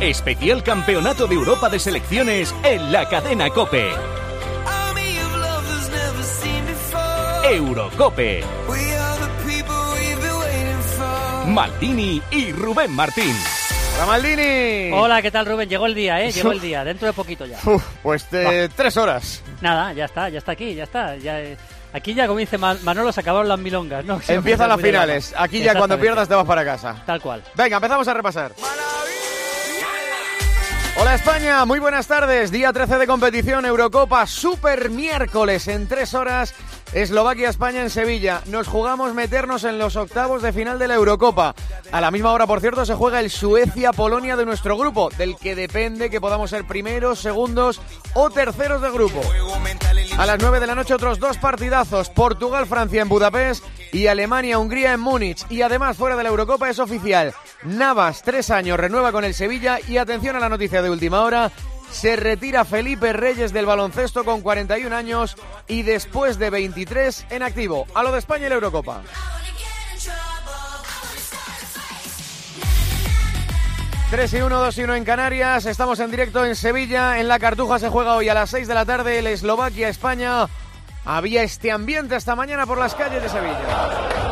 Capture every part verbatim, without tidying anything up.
Especial Campeonato de Europa de Selecciones en la cadena COPE. Eurocope. Maldini y Rubén Martín. ¡Hola, Maldini! Hola, ¿qué tal, Rubén? Llegó el día, ¿eh? Llegó el día, dentro de poquito ya. Uf, pues te, tres horas. Nada, ya está, ya está aquí, ya está. Ya, eh, aquí ya, como dice Manolo, se acabaron las milongas, ¿no? Empiezan las finales. Aquí ya cuando pierdas te vas para casa. Tal cual. Venga, empezamos a repasar. Hola España, muy buenas tardes. Día trece de competición, Eurocopa, super miércoles en tres horas. Eslovaquia-España en Sevilla. Nos jugamos meternos en los octavos de final de la Eurocopa. A la misma hora, por cierto, se juega el Suecia-Polonia de nuestro grupo, del que depende que podamos ser primeros, segundos o terceros de grupo. A las nueve de la noche otros dos partidazos, Portugal-Francia en Budapest y Alemania-Hungría en Múnich. Y además, fuera de la Eurocopa es oficial, Navas, tres años, renueva con el Sevilla. Y atención a la noticia de última hora, se retira Felipe Reyes del baloncesto con cuarenta y un años y después de veintitrés en activo. A lo de España y la Eurocopa. tres y uno, dos y uno en Canarias. Estamos en directo en Sevilla. En la Cartuja se juega hoy a las seis de la tarde el Eslovaquia-España. Había este ambiente esta mañana por las calles de Sevilla.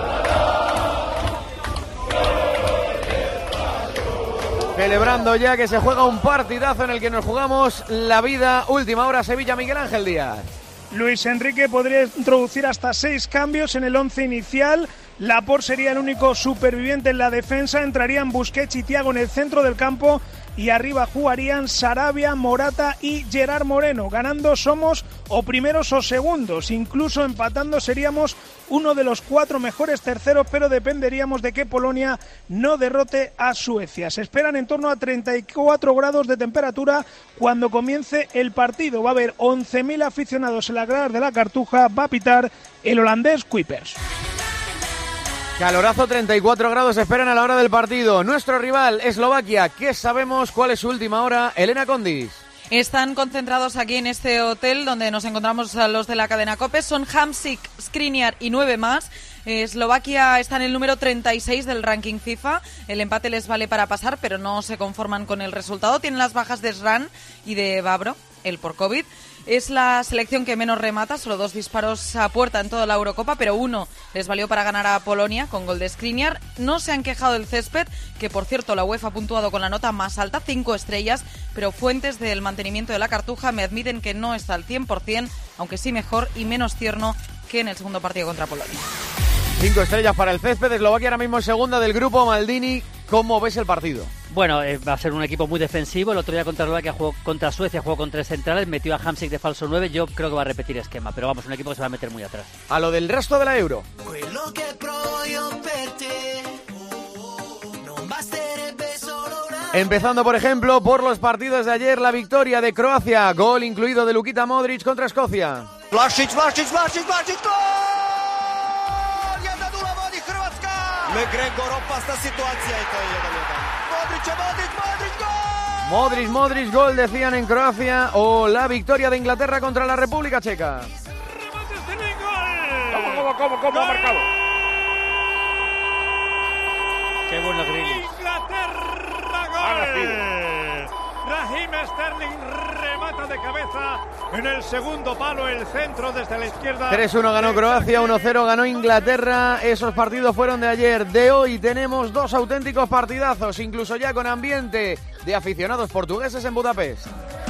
Celebrando ya que se juega un partidazo en el que nos jugamos la vida. Última hora, Sevilla, Miguel Ángel Díaz. Luis Enrique podría introducir hasta seis cambios en el once inicial. Laporte sería el único superviviente en la defensa. Entrarían Busquets y Thiago en el centro del campo. Y arriba jugarían Sarabia, Morata y Gerard Moreno. Ganando somos o primeros o segundos. Incluso empatando seríamos uno de los cuatro mejores terceros, pero dependeríamos de que Polonia no derrote a Suecia. Se esperan en torno a treinta y cuatro grados de temperatura cuando comience el partido. Va a haber once mil aficionados en la grada de la Cartuja. Va a pitar el holandés Kuipers. Calorazo, treinta y cuatro grados esperan a la hora del partido. Nuestro rival, Eslovaquia, ¿qué sabemos? ¿Cuál es su última hora? Elena Condis. Están concentrados aquí en este hotel donde nos encontramos a los de la cadena COPE. Son Hamsik, Skriniar y nueve más. Eslovaquia está en el número treinta y seis del ranking FIFA. El empate les vale para pasar, pero no se conforman con el resultado. Tienen las bajas de Sran y de Vavro, el por COVID. Es la selección que menos remata, solo dos disparos a puerta en toda la Eurocopa, pero uno les valió para ganar a Polonia con gol de Skriniar. No se han quejado del césped, que por cierto la UEFA ha puntuado con la nota más alta, cinco estrellas, pero fuentes del mantenimiento de la Cartuja me admiten que no está al cien por ciento, aunque sí mejor y menos tierno que en el segundo partido contra Polonia. Cinco estrellas para el césped. Eslovaquia ahora mismo es segunda del grupo. Maldini, ¿cómo ves el partido? Bueno, eh, va a ser un equipo muy defensivo. El otro día contra Eslovaquia jugó contra Suecia, jugó con tres centrales, metió a Hamsik de falso nueve. Yo creo que va a repetir esquema, pero vamos, un equipo que se va a meter muy atrás. A lo del resto de la Euro. Empezando, por ejemplo, por los partidos de ayer, la victoria de Croacia, gol incluido de Luka Modric contra Escocia. Vlašić, Vlašić, Vlašić, Vlašić, gol! jedan nula vodi Hrvatska! McGregor, opasna situacija i to je jedan jedan. Modrić, Modrić, Modrić, gol! Modric, Modric, gol decían en Croacia, o la victoria de Inglaterra contra la República Checa. ¿Cómo, cómo, cómo, cómo ha marcado? Qué bueno Grealish. Inglaterra, gol. Raheem Sterling remata de cabeza en el segundo palo, el centro desde la izquierda. tres uno ganó Croacia, uno cero ganó Inglaterra. Esos partidos fueron de ayer. De hoy tenemos dos auténticos partidazos, incluso ya con ambiente de aficionados portugueses en Budapest.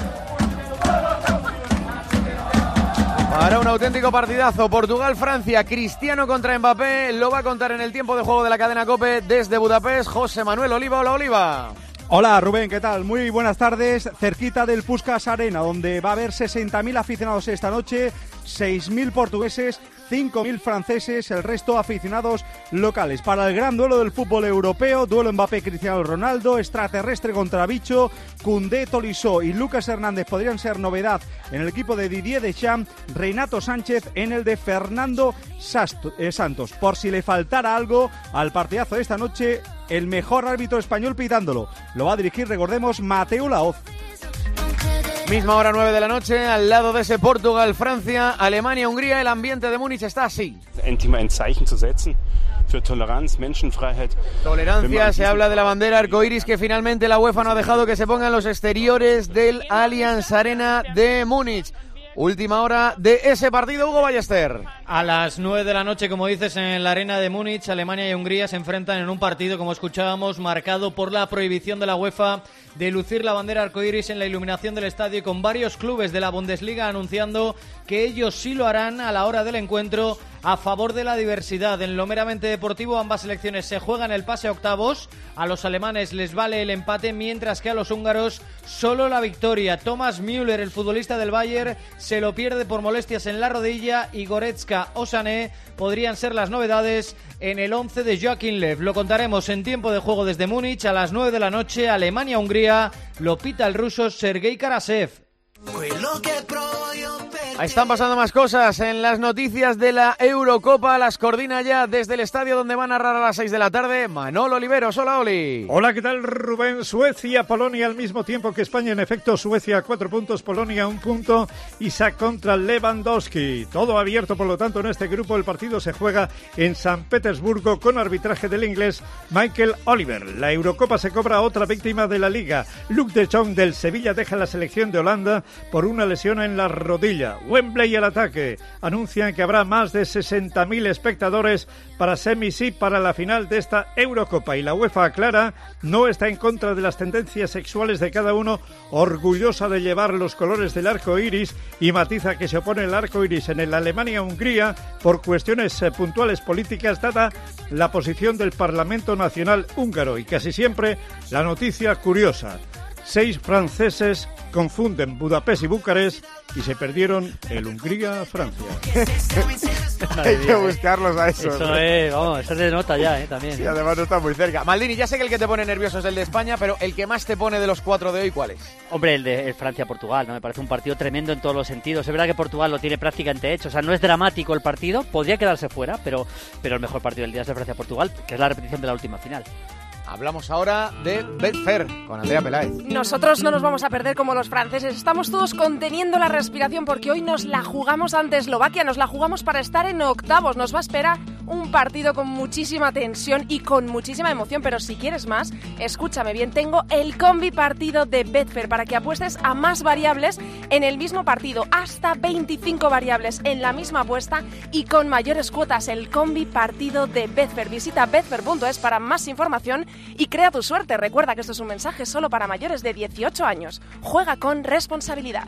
Para un auténtico partidazo, Portugal-Francia, Cristiano contra Mbappé, lo va a contar en el tiempo de juego de la cadena COPE desde Budapest, José Manuel Oliva. Hola, Oliva. Hola Rubén, ¿qué tal? Muy buenas tardes, cerquita del Puskás Arena, donde va a haber sesenta mil aficionados esta noche, seis mil portugueses, cinco mil franceses, el resto aficionados locales. Para el gran duelo del fútbol europeo, duelo Mbappé-Cristiano Ronaldo, extraterrestre contra bicho, Koundé, Tolisso y Lucas Hernández podrían ser novedad en el equipo de Didier Deschamps, Renato Sánchez en el de Fernando Sasto, eh, Santos. Por si le faltara algo al partidazo de esta noche, el mejor árbitro español pitándolo. Lo va a dirigir, recordemos, Mateu Laoz. Misma hora, nueve de la noche, al lado de ese Portugal-Francia, Alemania-Hungría, el ambiente de Múnich está así. endlich mal ein Zeichen zu setzen für Toleranz, Menschenfreiheit. Tolerancia, se habla de la bandera arcoíris que finalmente la UEFA no ha dejado que se ponga en los exteriores del Allianz Arena de Múnich. Última hora de ese partido, Hugo Ballester. A las nueve de la noche, como dices, en la arena de Múnich, Alemania y Hungría se enfrentan en un partido, como escuchábamos, marcado por la prohibición de la UEFA de lucir la bandera arcoíris en la iluminación del estadio, con varios clubes de la Bundesliga anunciando que ellos sí lo harán a la hora del encuentro a favor de la diversidad. En lo meramente deportivo, ambas selecciones se juegan el pase a octavos. A los alemanes les vale el empate, mientras que a los húngaros solo la victoria. Thomas Müller, el futbolista del Bayern, se lo pierde por molestias en la rodilla, y Goretzka o Sané podrían ser las novedades en el once de Joachim Löw. Lo contaremos en tiempo de juego desde Múnich a las nueve de la noche. Alemania-Hungría, lo pita el ruso Sergei Karasev. Ahí están pasando más cosas en las noticias de la Eurocopa. Las coordina ya desde el estadio donde va a narrar a las seis de la tarde Manolo Oliveros. Hola, Oli. Hola, ¿qué tal, Rubén? Suecia, Polonia al mismo tiempo que España. En efecto, Suecia cuatro puntos, Polonia un punto. Isaac contra Lewandowski. Todo abierto, por lo tanto, en este grupo. El partido se juega en San Petersburgo con arbitraje del inglés Michael Oliver. La Eurocopa se cobra otra víctima de la Liga. Luc de Jong del Sevilla deja la selección de Holanda por una lesión en la rodilla. Wembley al ataque. Anuncian que habrá más de sesenta mil espectadores para semis y para la final de esta Eurocopa. Y la UEFA aclara, no está en contra de las tendencias sexuales de cada uno, orgullosa de llevar los colores del arco iris, y matiza que se opone el arco iris en el Alemania-Hungría por cuestiones eh, puntuales políticas, dada la posición del Parlamento Nacional húngaro. Y casi siempre la noticia curiosa. Seis franceses confunden Budapest y Bucarest y se perdieron el Hungría-Francia. Hay que buscarlos a esos. Eso es, vamos, eso se nota ya, ¿eh? También. Sí, además no está muy cerca. Maldini, ya sé que el que te pone nervioso es el de España, pero el que más te pone de los cuatro de hoy, ¿cuál es? Hombre, el de el Francia-Portugal, ¿no? Me parece un partido tremendo en todos los sentidos. Es verdad que Portugal lo tiene prácticamente hecho. O sea, no es dramático el partido, podría quedarse fuera, pero, pero el mejor partido del día es el Francia-Portugal, que es la repetición de la última final. Hablamos ahora de Betfair con Andrea Peláez. Nosotros no nos vamos a perder como los franceses. Estamos todos conteniendo la respiración porque hoy nos la jugamos ante Eslovaquia. Nos la jugamos para estar en octavos. Nos va a esperar un partido con muchísima tensión y con muchísima emoción. Pero si quieres más, escúchame bien. Tengo el combi partido de Betfair para que apuestes a más variables en el mismo partido. Hasta veinticinco variables en la misma apuesta y con mayores cuotas. El combi partido de Betfair. Visita betfair punto es para más información y crea tu suerte. Recuerda que esto es un mensaje solo para mayores de dieciocho años. Juega con responsabilidad.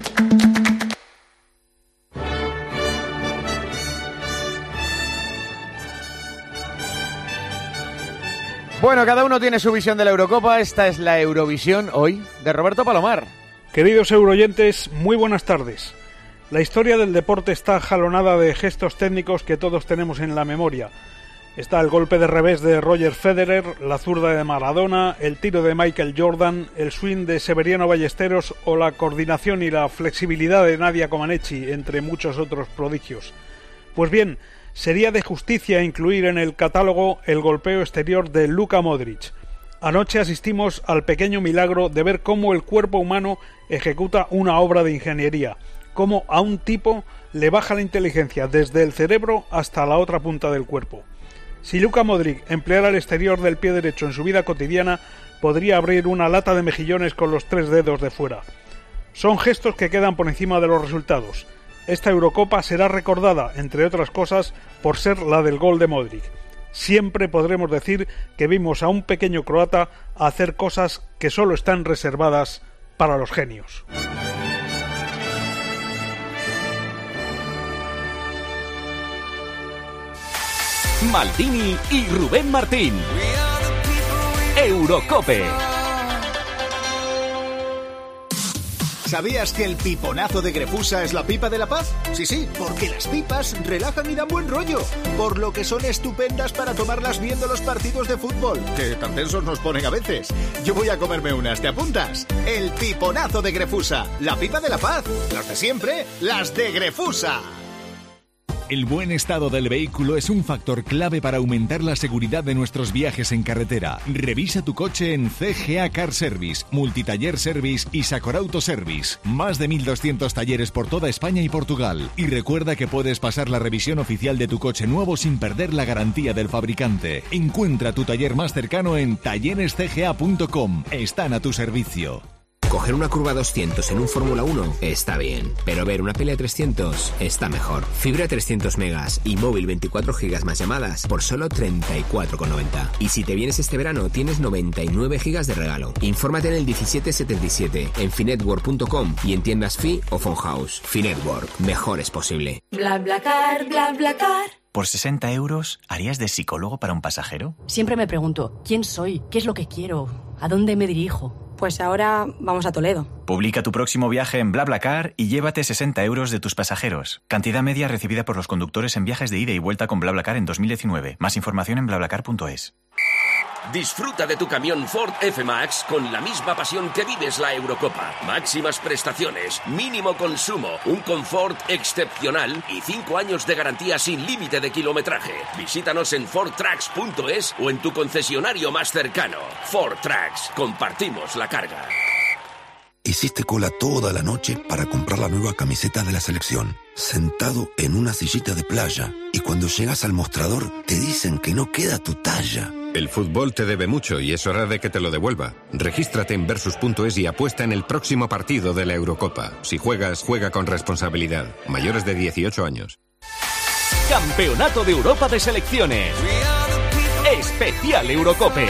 Bueno, cada uno tiene su visión de la Eurocopa. Esta es la Eurovisión hoy de Roberto Palomar. Queridos euroyentes, muy buenas tardes. La historia del deporte está jalonada de gestos técnicos que todos tenemos en la memoria. Está el golpe de revés de Roger Federer, la zurda de Maradona, el tiro de Michael Jordan, el swing de Severiano Ballesteros o la coordinación y la flexibilidad de Nadia Comaneci, entre muchos otros prodigios. Pues bien, sería de justicia incluir en el catálogo el golpeo exterior de Luka Modric. Anoche asistimos al pequeño milagro de ver cómo el cuerpo humano ejecuta una obra de ingeniería, cómo a un tipo le baja la inteligencia desde el cerebro hasta la otra punta del cuerpo. Si Luka Modric empleara el exterior del pie derecho en su vida cotidiana, podría abrir una lata de mejillones con los tres dedos de fuera. Son gestos que quedan por encima de los resultados. Esta Eurocopa será recordada, entre otras cosas, por ser la del gol de Modric. Siempre podremos decir que vimos a un pequeño croata hacer cosas que solo están reservadas para los genios. Maldini y Rubén Martín. Eurocope. ¿Sabías que el piponazo de Grefusa es la pipa de la paz? Sí, sí, porque las pipas relajan y dan buen rollo, por lo que son estupendas para tomarlas viendo los partidos de fútbol, que tan tensos nos ponen a veces. Yo voy a comerme unas, ¿te apuntas? El piponazo de Grefusa, la pipa de la paz, las de siempre, las de Grefusa. El buen estado del vehículo es un factor clave para aumentar la seguridad de nuestros viajes en carretera. Revisa tu coche en C G A Car Service, Multitaller Service y Sacor Auto Service. Más de mil doscientos talleres por toda España y Portugal. Y recuerda que puedes pasar la revisión oficial de tu coche nuevo sin perder la garantía del fabricante. Encuentra tu taller más cercano en talleres c g a punto com. Están a tu servicio. Coger una curva doscientos en un Fórmula uno está bien, pero ver una pelea trescientos está mejor. Fibra trescientos megas y móvil veinticuatro gigas más llamadas por solo treinta y cuatro con noventa. Y si te vienes este verano tienes noventa y nueve gigas de regalo. Infórmate en el diecisiete setenta y siete, en finetwork punto com y en tiendas Fi o Phone House. Finetwork, mejor es posible. BlaBlaCar, BlaBlaCar. ¿Por sesenta euros harías de psicólogo para un pasajero? Siempre me pregunto, ¿quién soy? ¿Qué es lo que quiero? ¿A dónde me dirijo? Pues ahora vamos a Toledo. Publica tu próximo viaje en BlaBlaCar y llévate sesenta euros de tus pasajeros. Cantidad media recibida por los conductores en viajes de ida y vuelta con BlaBlaCar en dos mil diecinueve. Más información en BlaBlaCar punto es. Disfruta de tu camión Ford F-Max con la misma pasión que vives la Eurocopa. Máximas prestaciones, mínimo consumo, un confort excepcional y cinco años de garantía sin límite de kilometraje. Visítanos en ford trucks punto es o en tu concesionario más cercano. Ford Trucks, compartimos la carga. Hiciste cola toda la noche para comprar la nueva camiseta de la selección, sentado en una sillita de playa, y cuando llegas al mostrador te dicen que no queda tu talla. El fútbol te debe mucho y es hora de que te lo devuelva. Regístrate en versus punto es y apuesta en el próximo partido de la Eurocopa. Si juegas, juega con responsabilidad. Mayores de dieciocho años. Campeonato de Europa de Selecciones. Especial Eurocope.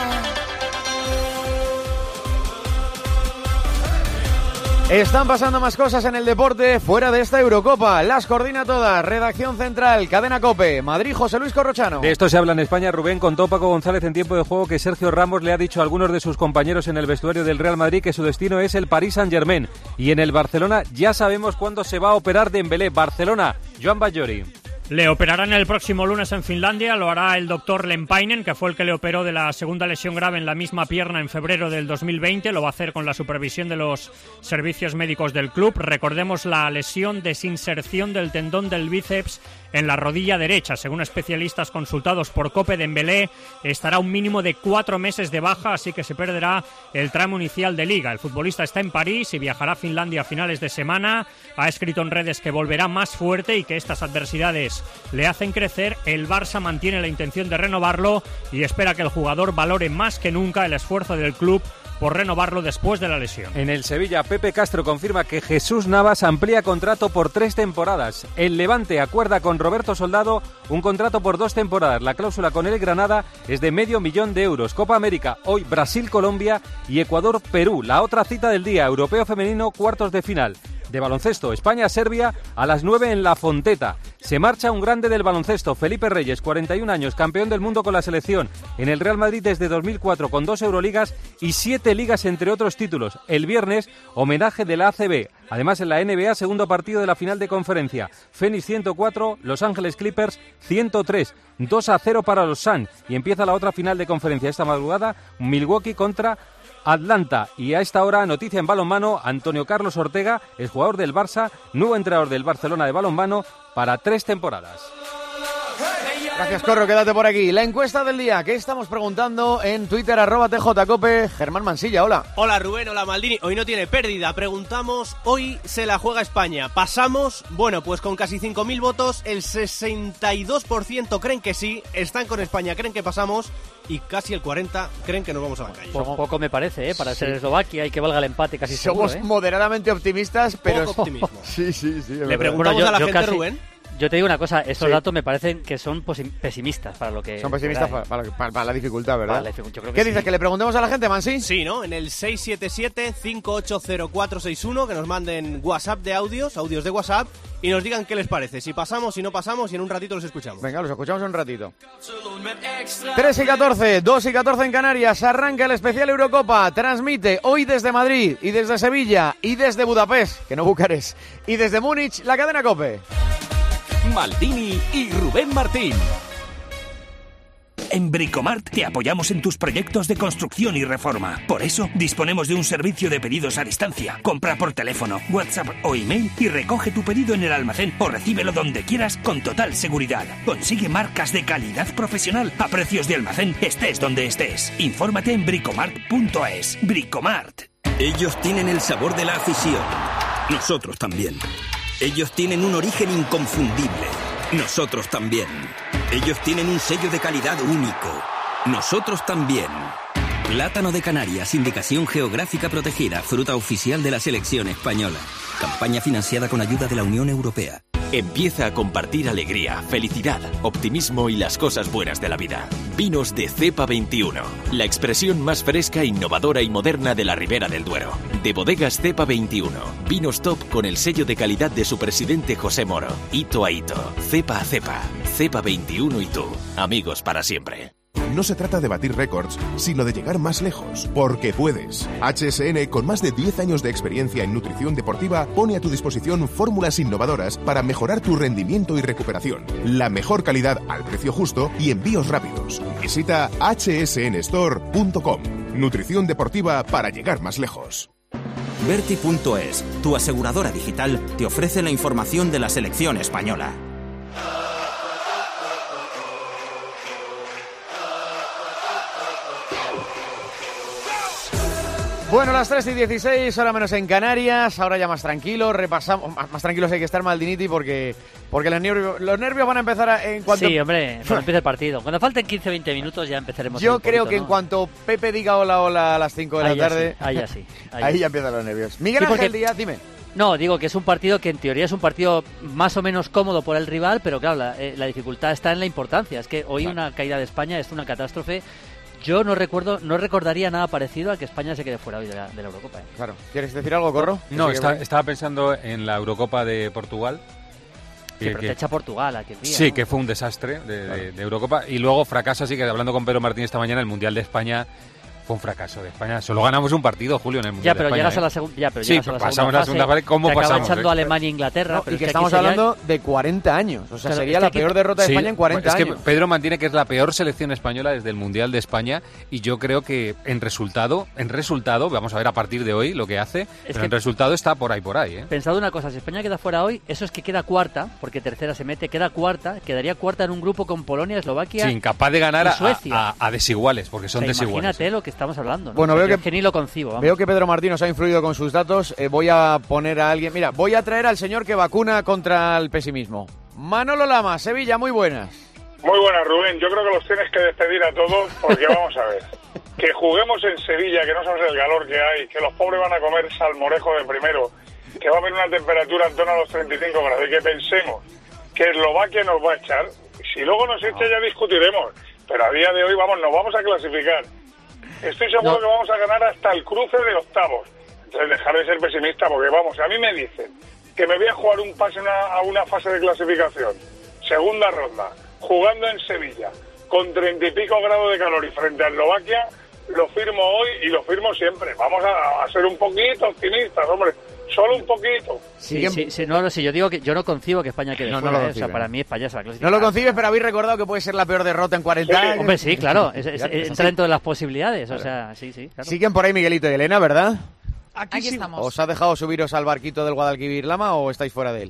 Están pasando más cosas en el deporte fuera de esta Eurocopa. Las coordina todas. Redacción central, Cadena COPE. Madrid, José Luis Corrochano. De esto se habla en España. Rubén, contó Paco González en tiempo de juego que Sergio Ramos le ha dicho a algunos de sus compañeros en el vestuario del Real Madrid que su destino es el Paris Saint-Germain. Y en el Barcelona ya sabemos cuándo se va a operar Dembélé. Barcelona, Joan Bajori. Le operarán el próximo lunes en Finlandia, lo hará el doctor Lempainen, que fue el que le operó de la segunda lesión grave en la misma pierna en febrero del dos mil veinte, lo va a hacer con la supervisión de los servicios médicos del club. Recordemos la lesión de desinserción del tendón del bíceps en la rodilla derecha. Según especialistas consultados por COPE, Dembélé estará un mínimo de cuatro meses de baja, así que se perderá el tramo inicial de Liga. El futbolista está en París y viajará a Finlandia a finales de semana. Ha escrito en redes que volverá más fuerte y que estas adversidades le hacen crecer. El Barça mantiene la intención de renovarlo y espera que el jugador valore más que nunca el esfuerzo del club por renovarlo después de la lesión. En el Sevilla, Pepe Castro confirma que Jesús Navas amplía contrato por tres temporadas. El Levante acuerda con Roberto Soldado un contrato por dos temporadas. La cláusula con el Granada es de medio millón de euros. Copa América, hoy Brasil-Colombia y Ecuador-Perú. La otra cita del día, Europeo Femenino, cuartos de final. De baloncesto, España-Serbia a las nueve en La Fonteta. Se marcha un grande del baloncesto, Felipe Reyes, cuarenta y un años, campeón del mundo con la selección. En el Real Madrid desde dos mil cuatro con dos Euroligas y siete ligas entre otros títulos. El viernes, homenaje de la A C B. Además en la N B A, segundo partido de la final de conferencia. Phoenix ciento cuatro, Los Ángeles Clippers ciento tres. dos a cero para los Suns. Y empieza la otra final de conferencia esta madrugada, Milwaukee contra Atlanta. Y a esta hora, noticia en balonmano, Antonio Carlos Ortega, es jugador del Barça, nuevo entrenador del Barcelona de balonmano para tres temporadas. Gracias, Corro, quédate por aquí. La encuesta del día, ¿qué estamos preguntando en Twitter, arroba tjcope? Germán Mansilla, hola. Hola, Rubén, hola, Maldini. Hoy no tiene pérdida. Preguntamos, hoy se la juega España. ¿Pasamos? Bueno, pues con casi cinco mil votos, el sesenta y dos por ciento creen que sí, están con España, creen que pasamos, y casi el cuarenta por ciento creen que nos vamos a la calle. Poco, poco me parece, ¿eh? Para sí. ser Eslovaquia y que valga el empate casi Somos seguro, ¿eh? moderadamente optimistas, pero... Poco optimismo. sí, sí, sí. Le preguntamos bueno, yo, a la gente, casi... Rubén. Yo te digo una cosa, estos sí. datos me parecen que son pesimistas para lo que... Son pesimistas para, para, para, para la dificultad, ¿verdad? Para la dific- yo creo que ¿Qué sí. dices? ¿Que le preguntemos a la gente, Mansi? Sí, ¿no? En el seis siete siete, cinco ocho cero cuatro seis uno, que nos manden WhatsApp de audios, audios de WhatsApp, y nos digan qué les parece, si pasamos, si no pasamos, y en un ratito los escuchamos. Venga, los escuchamos en un ratito. tres y catorce, dos y catorce en Canarias, arranca el especial Eurocopa, transmite hoy desde Madrid, y desde Sevilla, y desde Budapest, que no Bucarest, y desde Múnich, la cadena COPE. Maldini y Rubén Martín. En Bricomart te apoyamos en tus proyectos de construcción y reforma. Por eso, disponemos de un servicio de pedidos a distancia. Compra por teléfono, WhatsApp o email y recoge tu pedido en el almacén o recíbelo donde quieras con total seguridad. Consigue marcas de calidad profesional a precios de almacén, estés donde estés. Infórmate en bricomart punto es. Bricomart. Ellos tienen el sabor de la afición. Nosotros también. Ellos tienen un origen inconfundible. Nosotros también. Ellos tienen un sello de calidad único. Nosotros también. Plátano de Canarias, indicación geográfica protegida, fruta oficial de la selección española. Campaña financiada con ayuda de la Unión Europea. Empieza a compartir alegría, felicidad, optimismo y las cosas buenas de la vida. Vinos de Cepa veintiuno, la expresión más fresca, innovadora y moderna de la Ribera del Duero. De Bodegas Cepa veintiuno, vinos top con el sello de calidad de su presidente José Moro. Hito a hito, cepa a cepa, Cepa veintiuno y tú, amigos para siempre. No se trata de batir récords, sino de llegar más lejos, porque puedes. H S N, con más de diez años de experiencia en nutrición deportiva, pone a tu disposición fórmulas innovadoras para mejorar tu rendimiento y recuperación. La mejor calidad al precio justo y envíos rápidos. Visita h s n store punto com. Nutrición deportiva para llegar más lejos. Berti punto es, tu aseguradora digital, te ofrece la información de la selección española. Bueno, las tres y dieciséis, ahora menos en Canarias, ahora ya más tranquilos, repasamos, más, más tranquilos hay que estar, Maldiniti, porque porque los nervios, los nervios van a empezar a, en cuanto... Sí, hombre, cuando empiece el partido. Cuando falten quince a veinte minutos ya empezaremos. Yo creo poquito, que ¿no? En cuanto Pepe diga hola, hola a las cinco de la ahí ya tarde... Sí, ahí ya sí. Ahí, ahí ya ya empiezan los nervios. Miguel sí, Ángel porque... Díaz, dime. No, digo que es un partido que en teoría es un partido más o menos cómodo por el rival, pero claro, la, eh, la dificultad está en la importancia. Es que hoy claro. Una caída de España es una catástrofe. Yo no recuerdo, no recordaría nada parecido a que España se quede fuera hoy de la, de la Eurocopa. ¿eh? Claro. ¿Quieres decir algo, Corro? No, está, estaba pensando en la Eurocopa de Portugal. Sí, que, pero te echa Portugal aquel día. Sí, ¿no? Que fue un desastre de, claro. de, de Eurocopa. Y luego fracasa, así que hablando con Pedro Martín esta mañana, el Mundial de España fue un fracaso de España. Solo ganamos un partido, Julio, en el Mundial ya, pero de España. Llegas ¿eh? a la seg- ya, pero sí, llegas a la pasamos segunda a la segunda fase. ¿Cómo te pasamos? echando eh? a Alemania e Inglaterra. No, pero y que, es que estamos sería... hablando de cuarenta años. O sea, claro, sería es la que peor derrota de sí, España en cuarenta es que años. Pedro mantiene que es la peor selección española desde el Mundial de España y yo creo que en resultado, en resultado, vamos a ver a partir de hoy lo que hace, es pero que en resultado está por ahí, por ahí. ¿eh? Pensado una cosa, si España queda fuera hoy, eso es que queda cuarta, porque tercera se mete, queda cuarta, quedaría cuarta en un grupo con Polonia, Eslovaquia sí, incapaz de ganar y a, Suecia. A, a, a desiguales, porque son o sea, desiguales. Imagínate ¿eh? Lo que estamos hablando. ¿no? Bueno, veo que, es que ni lo concibo. Vamos. Veo que Pedro Martín nos ha influido con sus datos. Eh, voy a poner a alguien... Mira, voy a traer al señor que vacuna contra el pesimismo. Manolo Lama, Sevilla, muy buenas. Muy buenas, Rubén. Yo creo que los tienes que despedir a todos porque vamos a ver. Que juguemos en Sevilla, que no sabes el calor que hay, que los pobres van a comer salmorejo de primero, que va a haber una temperatura en torno a los treinta y cinco grados y que pensemos que Eslovaquia nos va a echar. Si luego nos echa ya discutiremos, pero a día de hoy, vamos, nos vamos a clasificar. Estoy seguro no. que vamos a ganar hasta el cruce de octavos. Entonces, dejar de ser pesimista, porque vamos, a mí me dicen que me voy a jugar un pase una, a una fase de clasificación, segunda ronda, jugando en Sevilla, con treinta y pico grados de calor y frente a Eslovaquia, lo firmo hoy y lo firmo siempre. Vamos a, a ser un poquito optimistas, hombre, solo un poquito. Sí, sí, sí, no, no, sí, yo digo que yo no concibo que España quede no, fuera, no ¿eh? O sea, para mí España se va a clasificar. No lo concibes, pero habéis recordado que puede ser la peor derrota en cuarenta sí. años. Hombre, sí, claro, es, es, es, entra dentro de las posibilidades, claro. O sea, sí, sí, claro. Siguen por ahí Miguelito y Elena, ¿verdad? Aquí, Aquí estamos. ¿Os ha dejado subiros al barquito del Guadalquivir Lama o estáis fuera de él?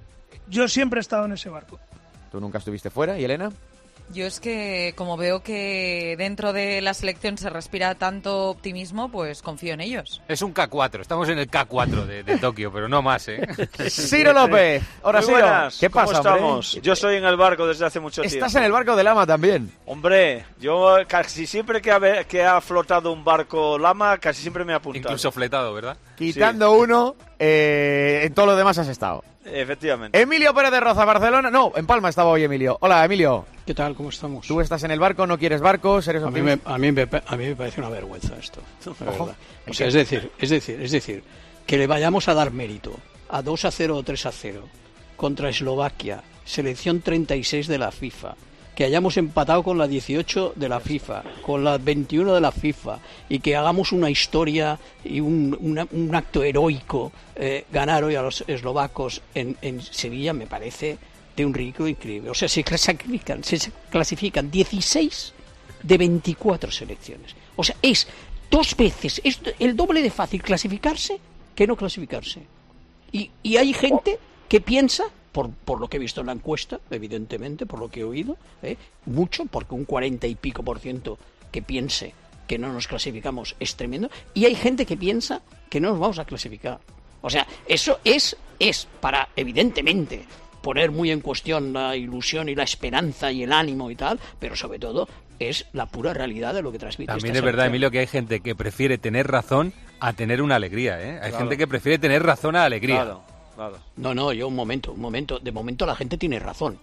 Yo siempre he estado en ese barco. ¿Tú nunca estuviste fuera? ¿Y Elena? Yo es que, como veo que dentro de la selección se respira tanto optimismo, pues confío en ellos. Es un K cuatro, estamos en el K cuatro de, de Tokio, pero no más, ¿eh? Ciro López, ahora sí. ¿Qué pasa, ¿Cómo estamos? Hombre? Yo estoy en el barco desde hace mucho ¿Estás tiempo. ¿Estás en el barco de Lama también? Hombre, yo casi siempre que ha, que ha flotado un barco Lama, casi siempre me ha apuntado. Incluso fletado, ¿verdad? Quitando sí. uno, eh, en todo lo demás has estado. Efectivamente. Emilio Pérez de Roza, Barcelona. No, en Palma estaba hoy Emilio. Hola, Emilio. ¿Qué tal? ¿Cómo estamos? ¿Tú estás en el barco? ¿No quieres barcos? ¿Eres a, mí me, a, mí me, a mí me parece una vergüenza esto. La verdad. O sea, es decir, es decir, es decir, que le vayamos a dar mérito a dos a cero o tres a cero contra Eslovaquia, selección treinta y seis de la FIFA, que hayamos empatado con la dieciocho de la FIFA, con la veintiuno de la FIFA, y que hagamos una historia y un, una, un acto heroico, eh, ganar hoy a los eslovacos en, en Sevilla, me parece de un ridículo increíble. O sea, se clasifican, se clasifican dieciséis de veinticuatro selecciones. O sea, es dos veces, es el doble de fácil clasificarse que no clasificarse. Y, y hay gente que piensa, por, por lo que he visto en la encuesta, evidentemente, por lo que he oído, ¿eh? mucho, porque un cuarenta y pico por ciento que piense que no nos clasificamos es tremendo, y hay gente que piensa que no nos vamos a clasificar. O sea, eso es, es para, evidentemente, poner muy en cuestión la ilusión y la esperanza y el ánimo y tal, pero sobre todo es la pura realidad de lo que transmite. También esta es verdad, selección. Emilio, que hay gente que prefiere tener razón a tener una alegría, ¿eh? Hay Claro. gente que prefiere tener razón a alegría. Claro, claro. No, no, yo un momento, un momento. De momento la gente tiene razón.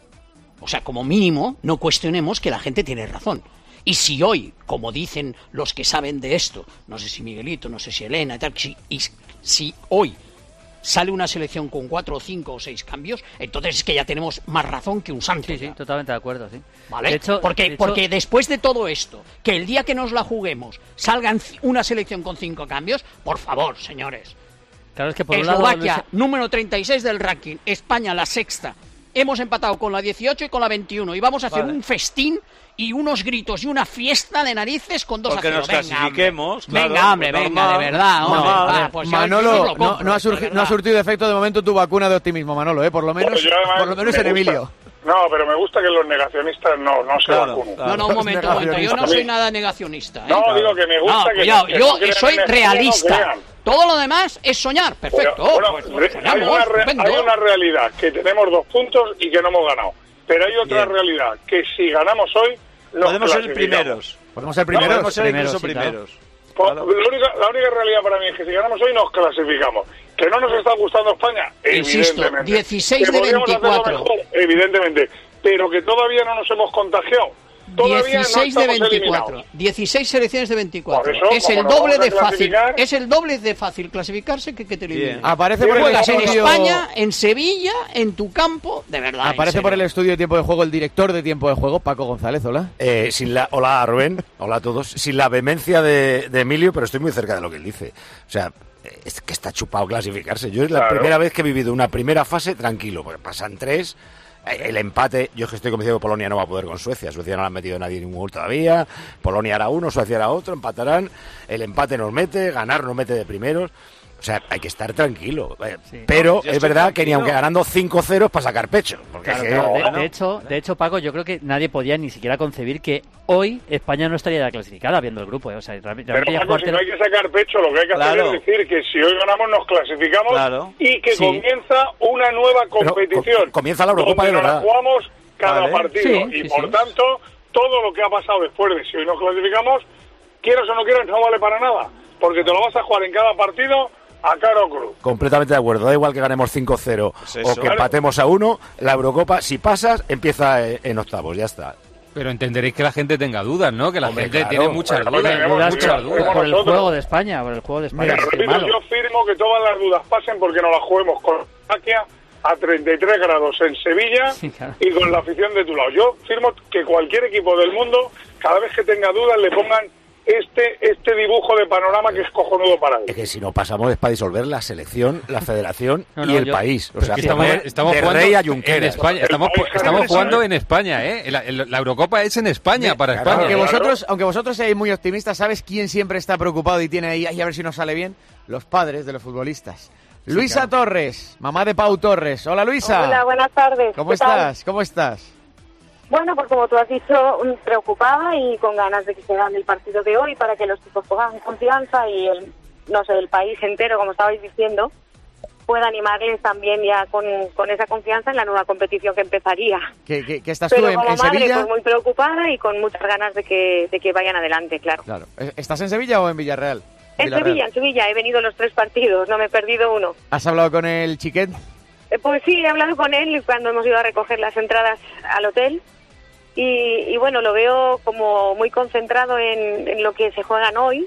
O sea, como mínimo, no cuestionemos que la gente tiene razón. Y si hoy, como dicen los que saben de esto, no sé si Miguelito, no sé si Elena y tal, si, y si hoy sale una selección con cuatro o cinco o seis cambios, entonces es que ya tenemos más razón que un santo. Sí, sí, totalmente de acuerdo, sí. ¿Vale? De hecho, porque, de hecho- porque después de todo esto, que el día que nos la juguemos salgan c- una selección con cinco cambios, por favor, señores. Claro, es que por un lado, Eslovaquia, Luis- número treinta y seis del ranking, España, la sexta. Hemos empatado con la dieciocho y con la veintiuno y vamos a hacer Vale. un festín y unos gritos y una fiesta de narices con dos Porque a cero. nos Venga, clasifiquemos, hombre. claro, venga, hombre, pues venga, normal, de verdad, hombre. normal. Va, pues ya- yo Manolo, os lo no, compro, no, ha de surgi- verdad. no ha surtido efecto de momento tu vacuna de optimismo, Manolo, ¿eh? Por lo menos, Bueno, yo además por lo menos me en gusta- Emilio. No, pero me gusta que los negacionistas no, no se Claro, vacunen. No, no, un momento, un momento. Yo no soy nada negacionista. ¿eh? No, digo que me gusta No, que- cuidado, que yo no crean soy en España, no realista. crean. Todo lo demás es soñar. Perfecto. Pero, bueno, pues, re- soñamos, hay, una re- estupendo. hay una realidad, que tenemos dos puntos y que no hemos ganado. Pero hay otra Bien. realidad, que si ganamos hoy, nos Podemos ser clasificamos. primeros. Podemos ser No, primeros. Podemos ser Primeros, incluso sí, claro. primeros. Po- La, única, la única realidad para mí es que si ganamos hoy, nos clasificamos. ¿Que no nos está gustando España? Insisto, Evidentemente. dieciséis ¿Que de podríamos hacerlo veinticuatro. mejor? Evidentemente. Pero que todavía no nos hemos contagiado. Todavía dieciséis no de estamos veinticuatro. eliminados. dieciséis selecciones de veinticuatro. Por eso, es como el nos doble vamos a de fácil. clasificar- Es el doble de fácil clasificarse que que te eliminen. Aparece por el Juegas en estudio- España, en Sevilla, en tu campo, de verdad. en Aparece serio. por el estudio de tiempo de juego el director de tiempo de juego, Paco González, hola. Eh, sin la, hola Rubén, hola a todos. Sin la vehemencia de, de Emilio, pero estoy muy cerca de lo que él dice. O sea, es que está chupado clasificarse. Yo es la Claro. primera vez que he vivido una primera fase tranquilo, porque pasan tres. eh, El empate, yo es que estoy convencido que Polonia no va a poder con Suecia. Suecia no le ha metido nadie ningún gol todavía. Polonia hará uno, Suecia hará otro, empatarán. El empate nos mete, ganar nos mete de primeros. O sea, hay que estar tranquilo. Eh, Pero No, yo es estoy verdad que ni tranquilo. aunque ganando cinco cero es para sacar pecho. Porque Claro, es que- claro. De, de hecho, de hecho, Paco, yo creo que nadie podía ni siquiera concebir que hoy España no estaría ya clasificada viendo el grupo. ¿eh? O sea, realmente Pero ya Paco, si jugarte- no hay que sacar pecho, lo que hay que Claro. hacer es decir que si hoy ganamos nos clasificamos Claro. y que Sí. comienza una nueva Pero competición. co- comienza la Eurocopa donde de nos la verdad. jugamos cada Vale. partido Sí, y sí, por sí. tanto todo lo que ha pasado después de si hoy nos clasificamos, quieras o no quieras, no vale para nada, porque te lo vas a jugar en cada partido a cara o cruz. Completamente de acuerdo. Da igual que ganemos cinco cero Pues o eso. que Claro. empatemos a uno. La Eurocopa, si pasas, empieza eh, en octavos. Ya está. Pero entenderéis que la gente tenga dudas, ¿no? Que la Hombre, gente claro. tiene muchas Pero, dudas. tenemos dudas muchas por, dudas. por el Nosotros. juego de España, por el juego de España. Mira, que es repito, malo. yo firmo que todas las dudas pasen porque nos la juguemos con Eslovaquia a treinta y tres grados en Sevilla Sí, claro. y con la afición de tu lado. Yo firmo que cualquier equipo del mundo, cada vez que tenga dudas, le pongan este este dibujo de panorama que es cojonudo para Es él. que si no pasamos es para disolver la selección, la federación No, y no, el yo- país. O sea, Que estamos, poner estamos de jugando rey a en Junqueras. España. Estamos, El país estamos que jugando merece. en España, ¿eh? La, la- la Eurocopa es en España, para Claro. España. Aunque Claro. vosotros, aunque vosotros seáis muy optimistas, ¿sabes quién siempre está preocupado y tiene ahí, "Ay, a ver si nos sale bien"? Los padres de los futbolistas. Luisa Torres, mamá de Pau Torres. Hola, Luisa. Hola, buenas tardes. ¿Cómo ¿Qué tal? estás? ¿Cómo estás? Bueno, pues como tú has dicho, mm, preocupada y con ganas de que se gane el partido de hoy para que los chicos pongan confianza y el, no sé, el país entero, como estabais diciendo, pueda animarles también ya con, con esa confianza en la nueva competición que empezaría. ¿Qué, qué- qué estás Pero tú en, como en madre, Sevilla? pues muy preocupada y con muchas ganas de que, de que vayan adelante, claro. Claro. ¿Estás en Sevilla o en Villarreal? En Villarreal. Sevilla, en Sevilla, he venido los tres partidos, no me he perdido uno. ¿Has hablado con el Chiquet? Eh, Pues sí, he hablado con él cuando hemos ido a recoger las entradas al hotel y, y bueno, lo veo como muy concentrado en, en lo que se juegan hoy,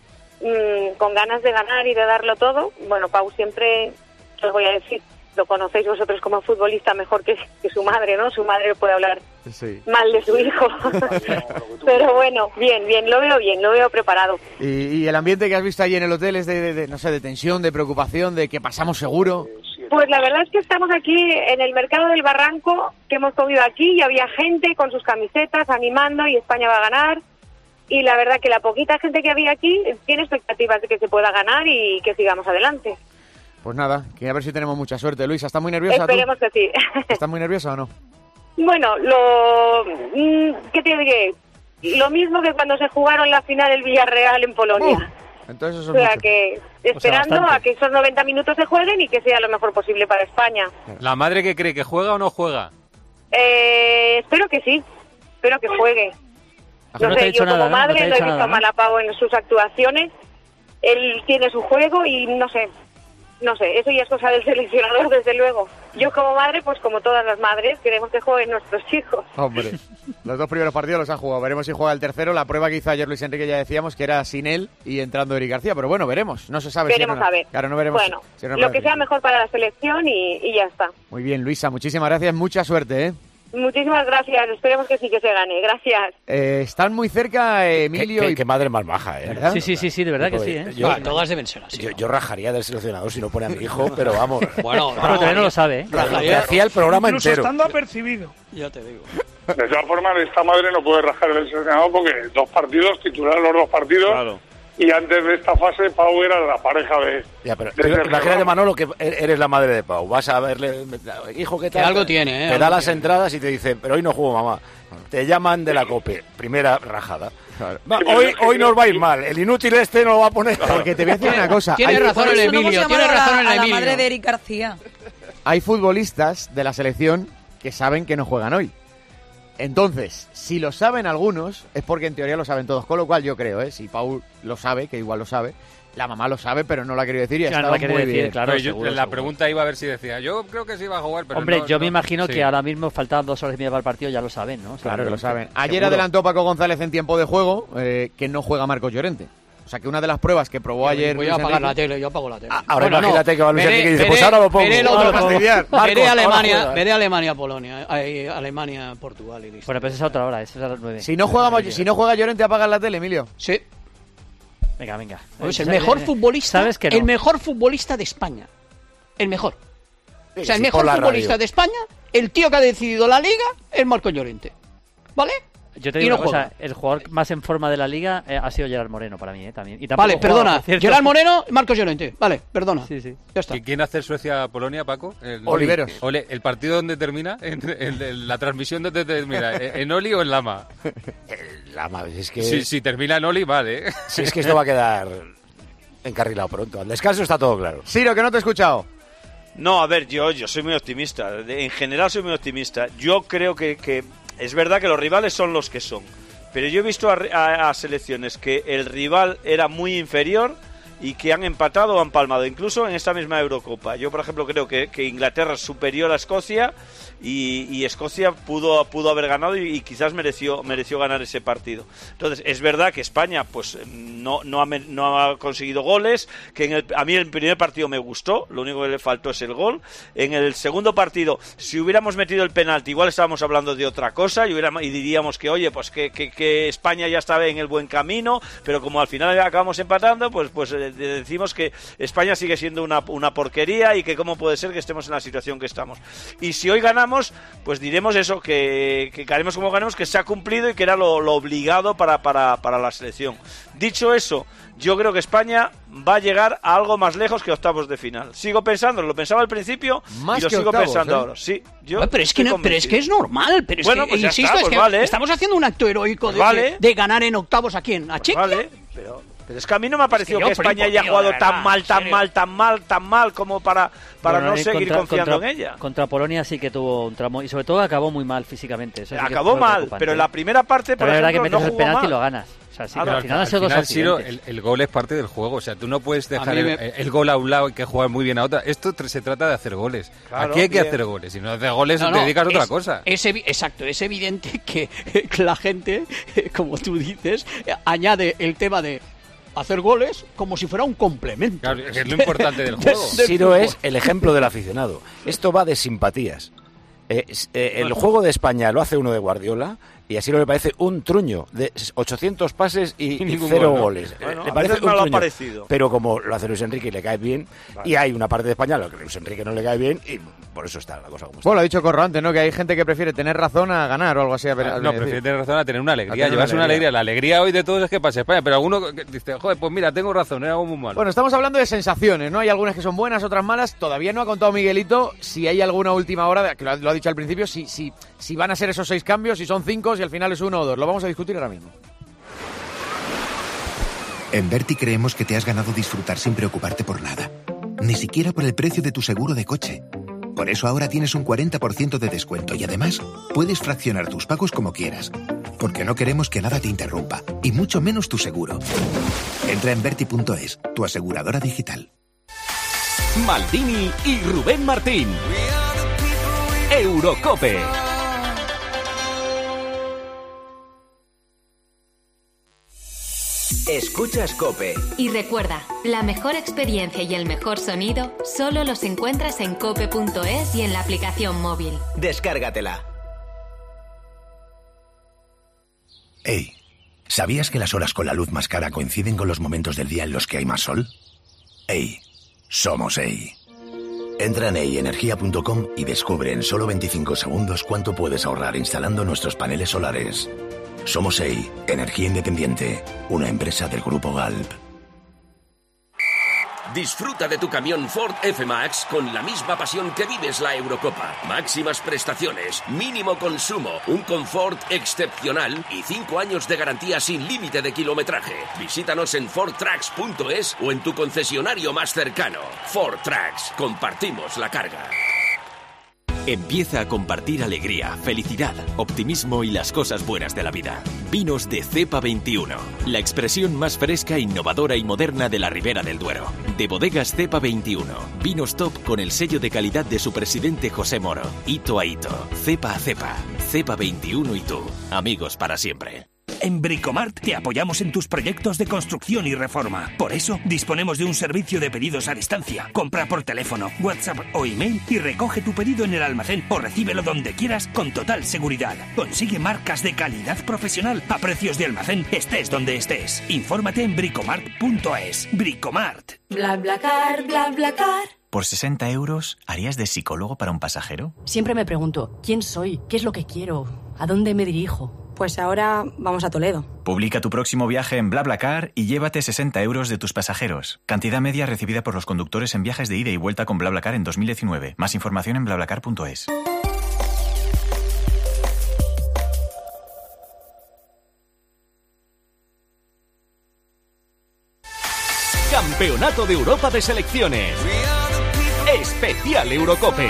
mm, con ganas de ganar y de darlo todo. Bueno, Pau siempre, os voy a decir, lo conocéis vosotros como futbolista mejor que, que su madre, ¿no? Su madre puede hablar Sí. mal de su hijo. Pero bueno, bien, bien, lo veo bien, lo veo preparado. ¿Y, y el ambiente que has visto allí en el hotel es de, de- de, no sé, de tensión, de preocupación, de que pasamos seguro? Pues la verdad es que estamos aquí en el mercado del Barranco, que hemos comido aquí, y había gente con sus camisetas animando y España va a ganar. Y la verdad que la poquita gente que había aquí tiene expectativas de que se pueda ganar y que sigamos adelante. Pues nada, que a ver si tenemos mucha suerte. Luisa, ¿estás muy nerviosa? Esperemos tú? que sí. ¿Estás muy nerviosa o no? Bueno, lo... ¿qué te diré? Lo mismo que cuando se jugaron la final del Villarreal en Polonia. Uh, entonces eso o es sea mucho. que esperando O sea, a que esos noventa minutos se jueguen y que sea lo mejor posible para España. ¿La madre que cree que juega o no juega? Eh, espero que sí, espero que juegue. No No te ha sé, dicho yo como nada, ¿no? madre No te ha no he dicho visto nada, a ¿no? Malapavo en sus actuaciones. Él tiene su juego y no sé, no sé, eso ya es cosa del seleccionador, desde luego. Yo como madre, pues como todas las madres, queremos que jueguen nuestros hijos. Hombre, los dos primeros partidos los ha jugado. Veremos si juega el tercero. La prueba que hizo ayer Luis Enrique ya decíamos que era sin él y entrando Eric García. Pero bueno, veremos. No se sabe Veremos si era una... a ver. Claro, no veremos Bueno, si era lo una- que sea mejor para la selección y, y ya está. Muy bien, Luisa, muchísimas gracias. Mucha suerte, ¿eh? Muchísimas gracias, esperemos que sí que se gane. Gracias. Eh, están muy cerca eh, Emilio Qué, qué- y... qué madre más maja, ¿eh? ¿Verdad? Sí, sí, sí, sí, de verdad que sí, ¿eh? Yo, Ah, todas deben ser así. yo, yo rajaría del seleccionador si no pone a mi hijo, pero vamos. Bueno, Pero todavía no lo sabe, ¿eh? Lo que hacía el programa Incluso entero. estando apercibido. Ya te digo. De todas formas, esta madre no puede rajar el seleccionado porque dos partidos, titular los dos partidos, Claro. y antes de esta fase Pau era la pareja de... Ya, pero de tú Sergio imagínate, Ramos. Manolo, que eres la madre de Pau. Vas a verle, hijo, ¿qué tal? Que algo tiene, ¿eh? Te Algo da las tiene. entradas y te dice, pero hoy no juego, mamá. Te llaman de la COPE, primera rajada. Va, Sí, pero hoy, es que hoy creo- nos va a ir mal. El inútil este no lo va a poner. Porque te voy a decir una cosa. Tiene Hay, razón Por el eso no hemos Emilio, tiene llamado a razón la, el a la Emilio. madre de Eric García. hay futbolistas de la selección que saben que no juegan hoy. Entonces, si lo saben algunos, es porque en teoría lo saben todos. Con lo cual yo creo, ¿eh? Si Paul lo sabe, que igual lo sabe, la mamá lo sabe, pero no lo ha querido decir y ha Claro, no estado lo ha querido muy decir, bien. claro. Pero yo- seguro, la seguro. pregunta iba a ver si decía, yo creo que sí va a jugar, pero Hombre, no- yo me no- imagino sí. que ahora mismo faltaban dos horas y media para el partido, ya lo saben, ¿no? Claro que lo saben. Ayer Seguro. adelantó Paco González en tiempo de juego eh, que no juega Marcos Llorente. O sea que una de las pruebas que probó ayer... Voy Luis a apagar Enrique- la tele, yo apago la tele. Ahora Bueno, imagínate no, que va Luis veré- Enrique y dice, veré- pues ahora lo pongo. veré la Ahora otra- fastidiar. veré Marcos, ahora Alemania, juega. veré Alemania-Polonia, eh, Alemania-Portugal y listo. Bueno, pues esa es a otra hora, esa es a las nueve. Si no juega, si no juega Llorente, apagas la tele, Emilio. Sí. Venga, venga. Es el Sabes- mejor futbolista, Sabes que no. el mejor futbolista de España. El mejor. Sí, O sea, el sí, mejor por la futbolista radio. de España, el tío que ha decidido la liga, es Marco Llorente. ¿Vale? Yo te Y digo no una cosa, juega. el jugador más en forma de la liga eh, ha sido Gerard Moreno para mí, eh, también. Y tampoco Vale, jugaba, perdona. por cierto. Gerard Moreno, Marcos Llorente. Vale, perdona. Sí, sí. Ya está. ¿Y quién hace Suecia-Polonia, Paco? El, Oliveros. Ole, ¿el partido dónde termina? ¿En, en- en la transmisión dónde termina? ¿En, en Oli o en Lama? La madre, es que... Si, si termina en Oli, vale. ¿eh? Si es que esto va a quedar encarrilado pronto. Al descanso está todo claro. Ciro, que no te he escuchado. No, a ver, yo, yo soy muy optimista. De- En general soy muy optimista. Yo creo que, que es verdad que los rivales son los que son. Pero yo he visto a, a- a selecciones que el rival era muy inferior y que han empatado o han palmado, incluso en esta misma Eurocopa. Yo, por ejemplo, creo que, que Inglaterra es superior a Escocia y, y Escocia pudo, pudo haber ganado y, y quizás mereció, mereció ganar ese partido. Entonces, es verdad que España pues no, no, ha, me- no ha conseguido goles, que en el, a mí el primer partido me gustó, lo único que le faltó es el gol. En el segundo partido, si hubiéramos metido el penalti, igual estábamos hablando de otra cosa y, hubiéramos, y diríamos que, oye, pues que, que, que España ya estaba en el buen camino, pero como al final acabamos empatando, pues, pues eh, decimos que España sigue siendo una, una porquería y que cómo puede ser que estemos en la situación que estamos. Y si hoy ganamos, pues diremos eso, que, que ganemos como ganemos, que se ha cumplido y que era lo, lo obligado para, para, para la selección. Dicho eso, yo creo que España va a llegar a algo más lejos que octavos de final. Sigo pensando, lo pensaba al principio Más y lo que sigo octavos, pensando ¿eh? ahora. Sí, yo Bueno, pero, es que estoy no, pero es convencido. que es normal. Pero es Bueno, que, pues ya insisto, está, es pues que vale. estamos haciendo un acto heroico de, Vale. de, de ganar en octavos a quién, a Chequia. Vale, pero, pero es que a mí no me ha parecido yo que flipo, España haya tío, jugado de verdad, tan mal, en tan serio. mal, tan mal, tan mal como para, para Bueno, no eh, seguir contra- confiando contra- en ella. Contra Polonia sí que tuvo un tramo y sobre todo acabó muy mal físicamente. Eso sí que Acabó fue mal, preocupante. pero en la primera parte, por Pero es verdad que ejemplo, metes no el jugó penalti y mal. lo ganas. O sea, sí, Claro, pero al final han sido dos final, Ciro, accidentes. el, el gol es parte del juego. O sea, tú no puedes dejar mí el, me- el gol a un lado y que jugar muy bien a otra. Esto tr- se trata de hacer goles. Claro, Aquí hay que bien. hacer goles. Si no haces goles, No, te no, dedicas a otra es- cosa. es evi- exacto, es evidente que, que la gente, como tú dices, añade el tema de hacer goles como si fuera un complemento. Claro, que es lo importante del juego. del Ciro fútbol. es el ejemplo del aficionado. Esto va de simpatías. Eh, es- eh, el juego de España lo hace uno de Guardiola, Y así le parece un truño de ochocientos pases y, y cero gol, ¿no? goles. Bueno, le a parece veces un me lo ha truño. parecido. Pero como lo hace Luis Enrique y le cae bien, vale. Y hay una parte de España a la que Luis Enrique no le cae bien y por eso está la cosa como está. Bueno, lo ha dicho Corro antes, ¿no? Que hay gente que prefiere tener razón a ganar o algo así. A ver, Ah, a no, decir. prefiere tener razón a tener una alegría. tener Llevarse una una alegría. alegría. La alegría hoy de todos es que pase España, pero alguno que dice, joder, pues mira, tengo razón, era algo muy malo. Bueno, estamos hablando de sensaciones, ¿no? Hay algunas que son buenas, otras malas. Todavía no ha contado Miguelito si hay alguna última hora, que lo ha, lo ha dicho al principio, si, si, si van a ser esos seis cambios, si son cinco, si al final es uno o dos. Lo vamos a discutir ahora mismo. En Berti creemos que te has ganado disfrutar sin preocuparte por nada. Ni siquiera por el precio de tu seguro de coche. Por eso ahora tienes un cuarenta por ciento de descuento y además puedes fraccionar tus pagos como quieras. Porque no queremos que nada te interrumpa, y mucho menos tu seguro. Entra en Berti punto es, tu aseguradora digital. Maldini y Rubén Martín. Eurocope. Escuchas COPE. Y recuerda, la mejor experiencia y el mejor sonido solo los encuentras en cope punto es y en la aplicación móvil. Descárgatela. Hey, ¿sabías que las horas con la luz más cara coinciden con los momentos del día en los que hay más sol? Hey, somos Hey. Entra en hey energía punto com y descubre en solo veinticinco segundos cuánto puedes ahorrar instalando nuestros paneles solares. Somos Hey, Energía Independiente, una empresa del Grupo Galp. Disfruta de tu camión Ford F-Max con la misma pasión que vives la Eurocopa. Máximas prestaciones, mínimo consumo, un confort excepcional y cinco años de garantía sin límite de kilometraje. Visítanos en ford trucks punto es o en tu concesionario más cercano. Ford Trucks, compartimos la carga. Empieza a compartir alegría, felicidad, optimismo y las cosas buenas de la vida. Vinos de Cepa veintiuno, la expresión más fresca, innovadora y moderna de la Ribera del Duero. De Bodegas Cepa veintiuno, vinos top con el sello de calidad de su presidente José Moro. Hito a hito, cepa a cepa, Cepa veintiuno y tú, amigos para siempre. En Bricomart te apoyamos en tus proyectos de construcción y reforma. Por eso, disponemos de un servicio de pedidos a distancia. Compra por teléfono, WhatsApp o email y recoge tu pedido en el almacén o recíbelo donde quieras con total seguridad. Consigue marcas de calidad profesional a precios de almacén, estés donde estés. Infórmate en bricomart punto es. Bricomart. BlaBlaCar, BlaBlaCar. ¿Por sesenta euros harías de psicólogo para un pasajero? Siempre me pregunto, ¿quién soy? ¿Qué es lo que quiero? ¿A dónde me dirijo? Pues ahora vamos a Toledo. Publica tu próximo viaje en BlaBlaCar y llévate sesenta euros de tus pasajeros. Cantidad media recibida por los conductores en viajes de ida y vuelta con BlaBlaCar en dos mil diecinueve. Más información en BlaBlaCar punto es. Campeonato de Europa de Selecciones. Especial Eurocope.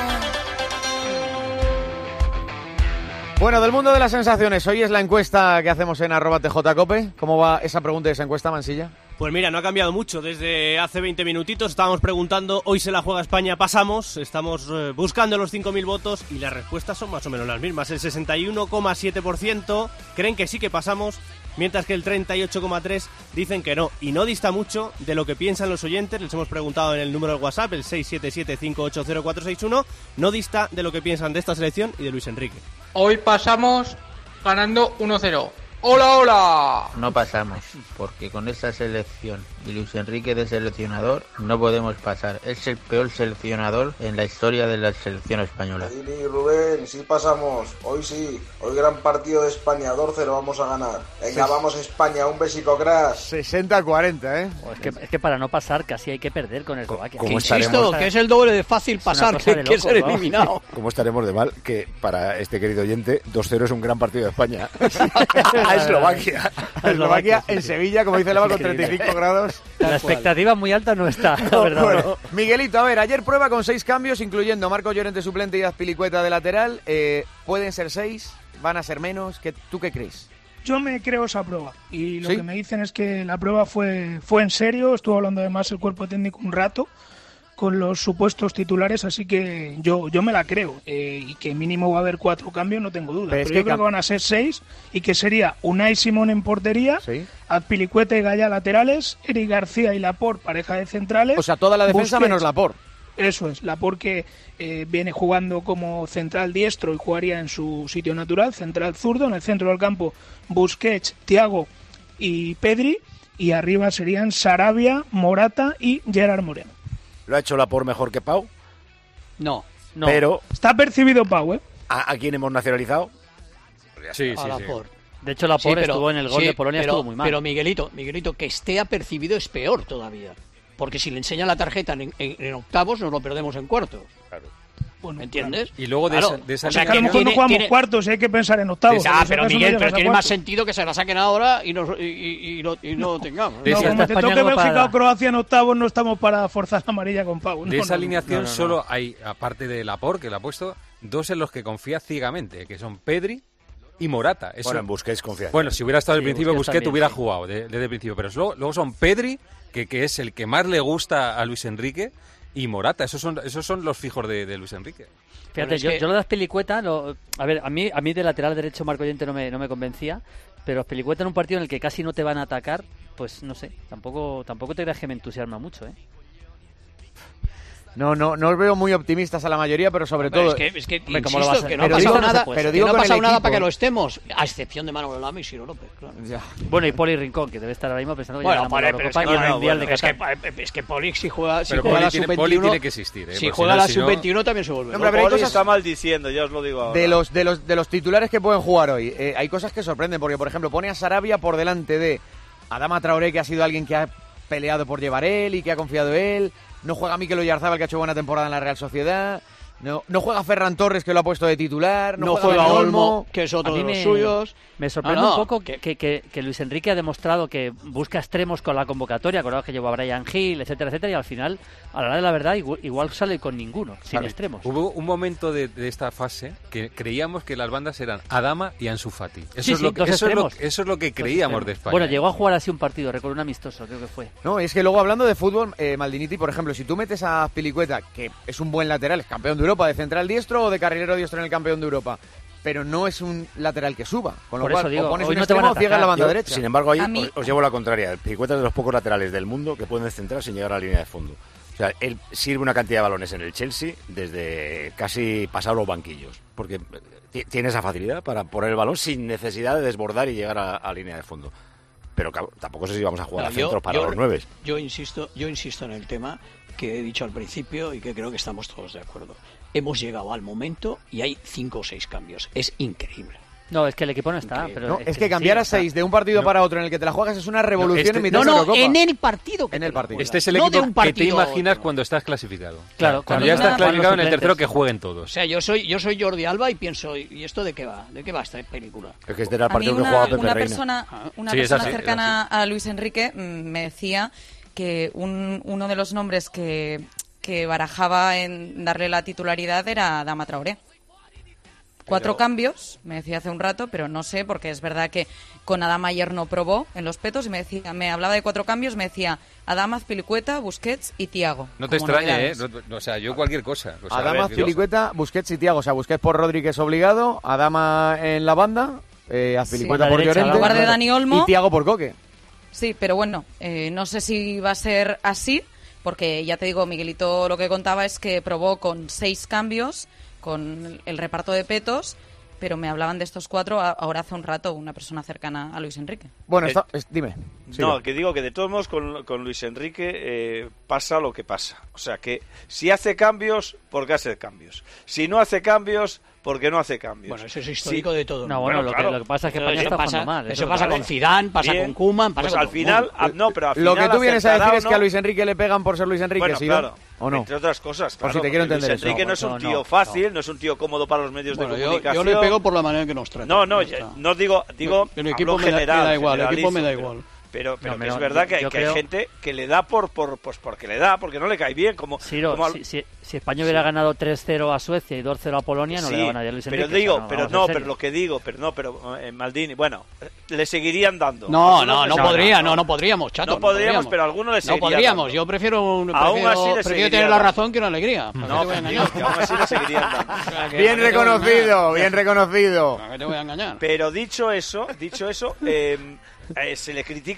Bueno, del mundo de las sensaciones, hoy es la encuesta que hacemos en arroba tjcope. ¿Cómo va esa pregunta y esa encuesta, Mansilla? Pues mira, no ha cambiado mucho desde hace veinte minutitos. Estábamos preguntando, hoy se la juega España, pasamos. Estamos eh, buscando los cinco mil votos y las respuestas son más o menos las mismas. El sesenta y uno coma siete por ciento creen que sí que pasamos, mientras que el treinta y ocho coma tres por ciento dicen que no. Y no dista mucho de lo que piensan los oyentes. Les hemos preguntado en el número de WhatsApp, el seis siete siete, cinco ocho cero, cuatro seis uno. No dista de lo que piensan de esta selección y de Luis Enrique. Hoy pasamos ganando uno cero. ¡Hola, hola! No pasamos, porque con esta selección y Luis Enrique de seleccionador no podemos pasar. Es el peor seleccionador en la historia de la selección española. Dini, Rubén, sí pasamos. Hoy sí. Hoy gran partido de España. dos cero vamos a ganar. Venga, sí. Vamos España. Un besico, crash. sesenta a cuarenta, ¿eh? Oh, es, que, es que para no pasar casi hay que perder con Eslovaquia. Que insisto, que es el doble de fácil pasar que, de que ser eliminado. ¿Cómo estaremos de mal que para este querido oyente dos cero es un gran partido de España? A Eslovaquia. A Eslovaquia en Sevilla, como dice Lava, con treinta y cinco grados. La expectativa muy alta no está, la verdad. Bueno, Miguelito, a ver, ayer prueba con seis cambios, incluyendo Marcos Llorente suplente y Azpilicueta de lateral. Eh, ¿Pueden ser seis? ¿Van a ser menos? ¿Qué, ¿Tú qué crees? Yo me creo esa prueba y lo ¿Sí? que me dicen es que la prueba fue, fue en serio. Estuvo hablando además el cuerpo técnico un rato con los supuestos titulares, así que yo yo me la creo, eh, y que mínimo va a haber cuatro cambios, no tengo duda, pero, pero yo creo que van a ser seis y que sería Unai Simón en portería, ¿sí? Azpilicueta y Gaya laterales, Eric García y Laporte pareja de centrales. O sea, toda la defensa Busquets, menos Laporte. Eso es, Laporte eh, viene jugando como central diestro y jugaría en su sitio natural, central zurdo, en el centro del campo Busquets, Thiago y Pedri, y arriba serían Sarabia, Morata y Gerard Moreno. ¿Lo ha hecho Laporte mejor que Pau? No, no. Pero está percibido Pau, ¿eh? ¿A, a quién hemos nacionalizado? Sí, sí, a sí. Laporte. De hecho, Laporte Sí, pero- estuvo en el gol sí, de Polonia, pero- estuvo muy mal. Pero Miguelito, Miguelito, que esté apercibido es peor todavía. Porque si le enseña la tarjeta en, en- en octavos, nos lo perdemos en cuartos. Bueno, ¿Me entiendes? Y luego de Claro. esa, de esa O sea, Que a lo que mejor no tiene- jugamos tiene- cuartos, hay que pensar en octavos. Ah, Si pero acaso no Miguel, llegas pero a tiene más cuartos. sentido que se la saquen ahora y, nos, y, y, y lo, y no lo tengamos. De No, esa- como te España toque como Bélgica para- o Croacia en octavos, no estamos para forzar la amarilla con Pau. No, De esa no, no. alineación no, no, no. solo hay, aparte de Laporte, que la ha puesto, dos en los que confía ciegamente, que son Pedri y Morata. Eso, Bueno, en Busquets confía. bueno, si hubiera estado al Sí, principio, Busquets Busquets también, hubiera sí. jugado de- desde el principio. Pero luego, luego son Pedri, que, que es el que más le gusta a Luis Enrique, y Morata. Esos son, esos son los fijos de, de Luis Enrique. Fíjate, Bueno, es yo, que- yo lo de Azpilicueta, lo, a ver, a mí, a mí de lateral derecho Marco Llorente no me, no me convencía, pero Azpilicueta en un partido en el que casi no te van a atacar, pues no sé, tampoco tampoco te creas que me entusiasma mucho, ¿eh? No, no, no os veo muy optimistas a la mayoría, pero sobre Hombre, todo... es que, es que Hombre, ¿cómo lo insisto, vas a- que no ha pero pasado digo- nada, pero que digo no ha con el pasado nada equipo. para que lo estemos, a excepción de Manuel Lama y Ciro López, claro. Ya. Bueno, y Poli Rincón, que debe estar ahora mismo pensando que Bueno, ya Poli, ganamos la pero es Eurocopa que, y el bueno, Mundial de es, que, Qatar. es que Poli si juega, si Pero juega Poli la tiene- sub veintiuno, Poli tiene que existir, ¿eh? si Porque juega si no, la si no- sub veintiuno también se vuelve. Hombre, loco. pero hay Poli cosas- está maldiciendo, ya os lo digo ahora. De los, de los de los titulares que pueden jugar hoy, eh, hay cosas que sorprenden, porque por ejemplo pone a Sarabia por delante de Adama Traoré, que ha sido alguien que ha peleado por llevar él y que ha confiado en él. No juega Mikel Oyarzabal, que ha hecho buena temporada en la Real Sociedad. No, no juega Ferran Torres, que lo ha puesto de titular. No, No juega Dani Olmo, que es otro A mí de los me- suyos. Me sorprende Ah, no, un poco que- que, que, que Luis Enrique ha demostrado que busca extremos con la convocatoria, acordaos que llevó a Brian Hill, etcétera, etcétera, y al final, a la hora de la verdad, igual, igual sale con ninguno, sin Claro, extremos. Hubo un momento de, de esta fase que creíamos que las bandas eran Adama y Ansu Fati. Eso, Sí, es, sí, lo que, dos eso, es, lo, extremos. eso es lo que Dos creíamos extremos. de España. Bueno, llegó a jugar así un partido, recuerdo un amistoso, creo que fue. No, es que luego hablando de fútbol, eh, Maldiniti, por ejemplo, si tú metes a Pilicueta, que es un buen lateral, es campeón de Europa, de central diestro o de carrilero diestro en el campeón de Europa, pero no es un lateral que suba, con lo Por cual eso digo, o pones hoy un no te van a extremo o cierras la atacar. banda Yo, derecha. Sin embargo, ahí A mí- os, os llevo la contraria. El Pilicueta es de los pocos laterales del mundo que pueden centrar sin llegar a la línea de fondo. O sea, él sirve una cantidad de balones en el Chelsea desde casi pasar los banquillos. Porque ti- tiene esa facilidad para poner el balón sin necesidad de desbordar y llegar a, a línea de fondo. Pero claro, tampoco sé si vamos a jugar No, a yo- centros para yo- los nueve. Yo insisto, yo insisto en el tema que he dicho al principio y que creo que estamos todos de acuerdo. Hemos llegado al momento y hay cinco o seis cambios. Es increíble. No, es que el equipo no está. Pero No, es que cambiar sí, a está. seis de un partido No. para otro en el que te la juegas es una revolución este- en mitad No, de no, Eurocopa. en el partido. que En te el la partido. juegas. Este es el No de equipo un que te partido a imaginas otro. cuando estás clasificado. Claro, Cuando cuando ya están estás clasificado en el suplentes. tercero, que jueguen O todos. sea, yo soy, yo soy Jordi Alba y pienso, ¿y esto de qué va? ¿De qué va esta película? Es que este era el A mí partido que una, jugaba Pepe una Reina. persona, una Sí, es persona así, es cercana a Luis Enrique mm, me decía que un, uno de los nombres que, que barajaba en darle la titularidad era Adama Traoré. Cuatro Pero- cambios, me decía hace un rato, pero no sé, porque es verdad que con Adama ayer no probó en los petos y me decía, me hablaba de cuatro cambios, me decía Adama, Azpilicueta, Busquets y Thiago. No te como extrañe, ¿eh? novedades. No- no, o sea, yo cualquier cosa. O sea, Adama, a ver, yo- Azpilicueta, Busquets y Thiago. O sea, Busquets por Rodri, que es obligado, Adama en la banda, eh, Azpilicueta Sí. por Por la derecha, Llorente en lugar de Dani Olmo. y Thiago por Coque. Sí, pero bueno, eh, no sé si va a ser así, porque ya te digo, Miguelito lo que contaba es que probó con seis cambios, con el reparto de petos, pero me hablaban de estos cuatro a- ahora hace un rato una persona cercana a Luis Enrique. Bueno, Eh, está, es- dime. No, sigue. que digo que de todos modos con, con Luis Enrique eh, pasa lo que pasa. O sea que si hace cambios, porque hace cambios. Si no hace cambios, porque no hace cambios. Bueno, eso es histórico Sí. de todo. No, bueno, lo, claro. que, lo que pasa es que Eso España está pasa, jugando mal. eso es pasa verdad. con Zidane, pasa Bien. con Koeman, pasa Pues con al todo el final, mundo. ah, no, pero al Lo final que tú vienes a acertará decir o es que no. a Luis Enrique le pegan por ser Luis Enrique, Bueno, ¿sí, claro. ¿o no? Entre otras cosas, Por claro. si te quiero porque entender Luis eso. Enrique No, no, es un no, tío no, fácil, no. es un tío cómodo para los medios Bueno, de yo, comunicación. yo le pego por la manera en que nos trata. No, no, Ya ya- está. no digo, digo, El hablo equipo me da- general, me da igual, el equipo me da generalizo, igual. Pero, pero No, que pero es verdad que, yo que creo- hay gente que le da por, por pues porque le da, porque no le cae bien, como, Ciro, como al- si, si- si España hubiera ganado tres cero a Suecia y dos cero a Polonia, no Sí, le daban a Luis Enrique. pero digo, o sea, pero vamos en no, serio. pero lo que digo, pero no, pero eh, Maldini, bueno, eh, le seguirían dando. No, Algunos no, le no seguirían podría, dando. no, no podríamos, chato. No podríamos, pero algunos le No seguirían podríamos, dando. yo prefiero, un- Aún prefiero, así le prefiero seguiría tener la dando. razón que una alegría. ¿Para qué No, te voy a tío, engañar? que aún así le seguirían dando. O sea, que- Bien ¿para qué te voy a reconocido, engañar? bien reconocido. ¿Para qué te voy a engañar? Pero dicho eso, dicho eso, eh, eh, se le critica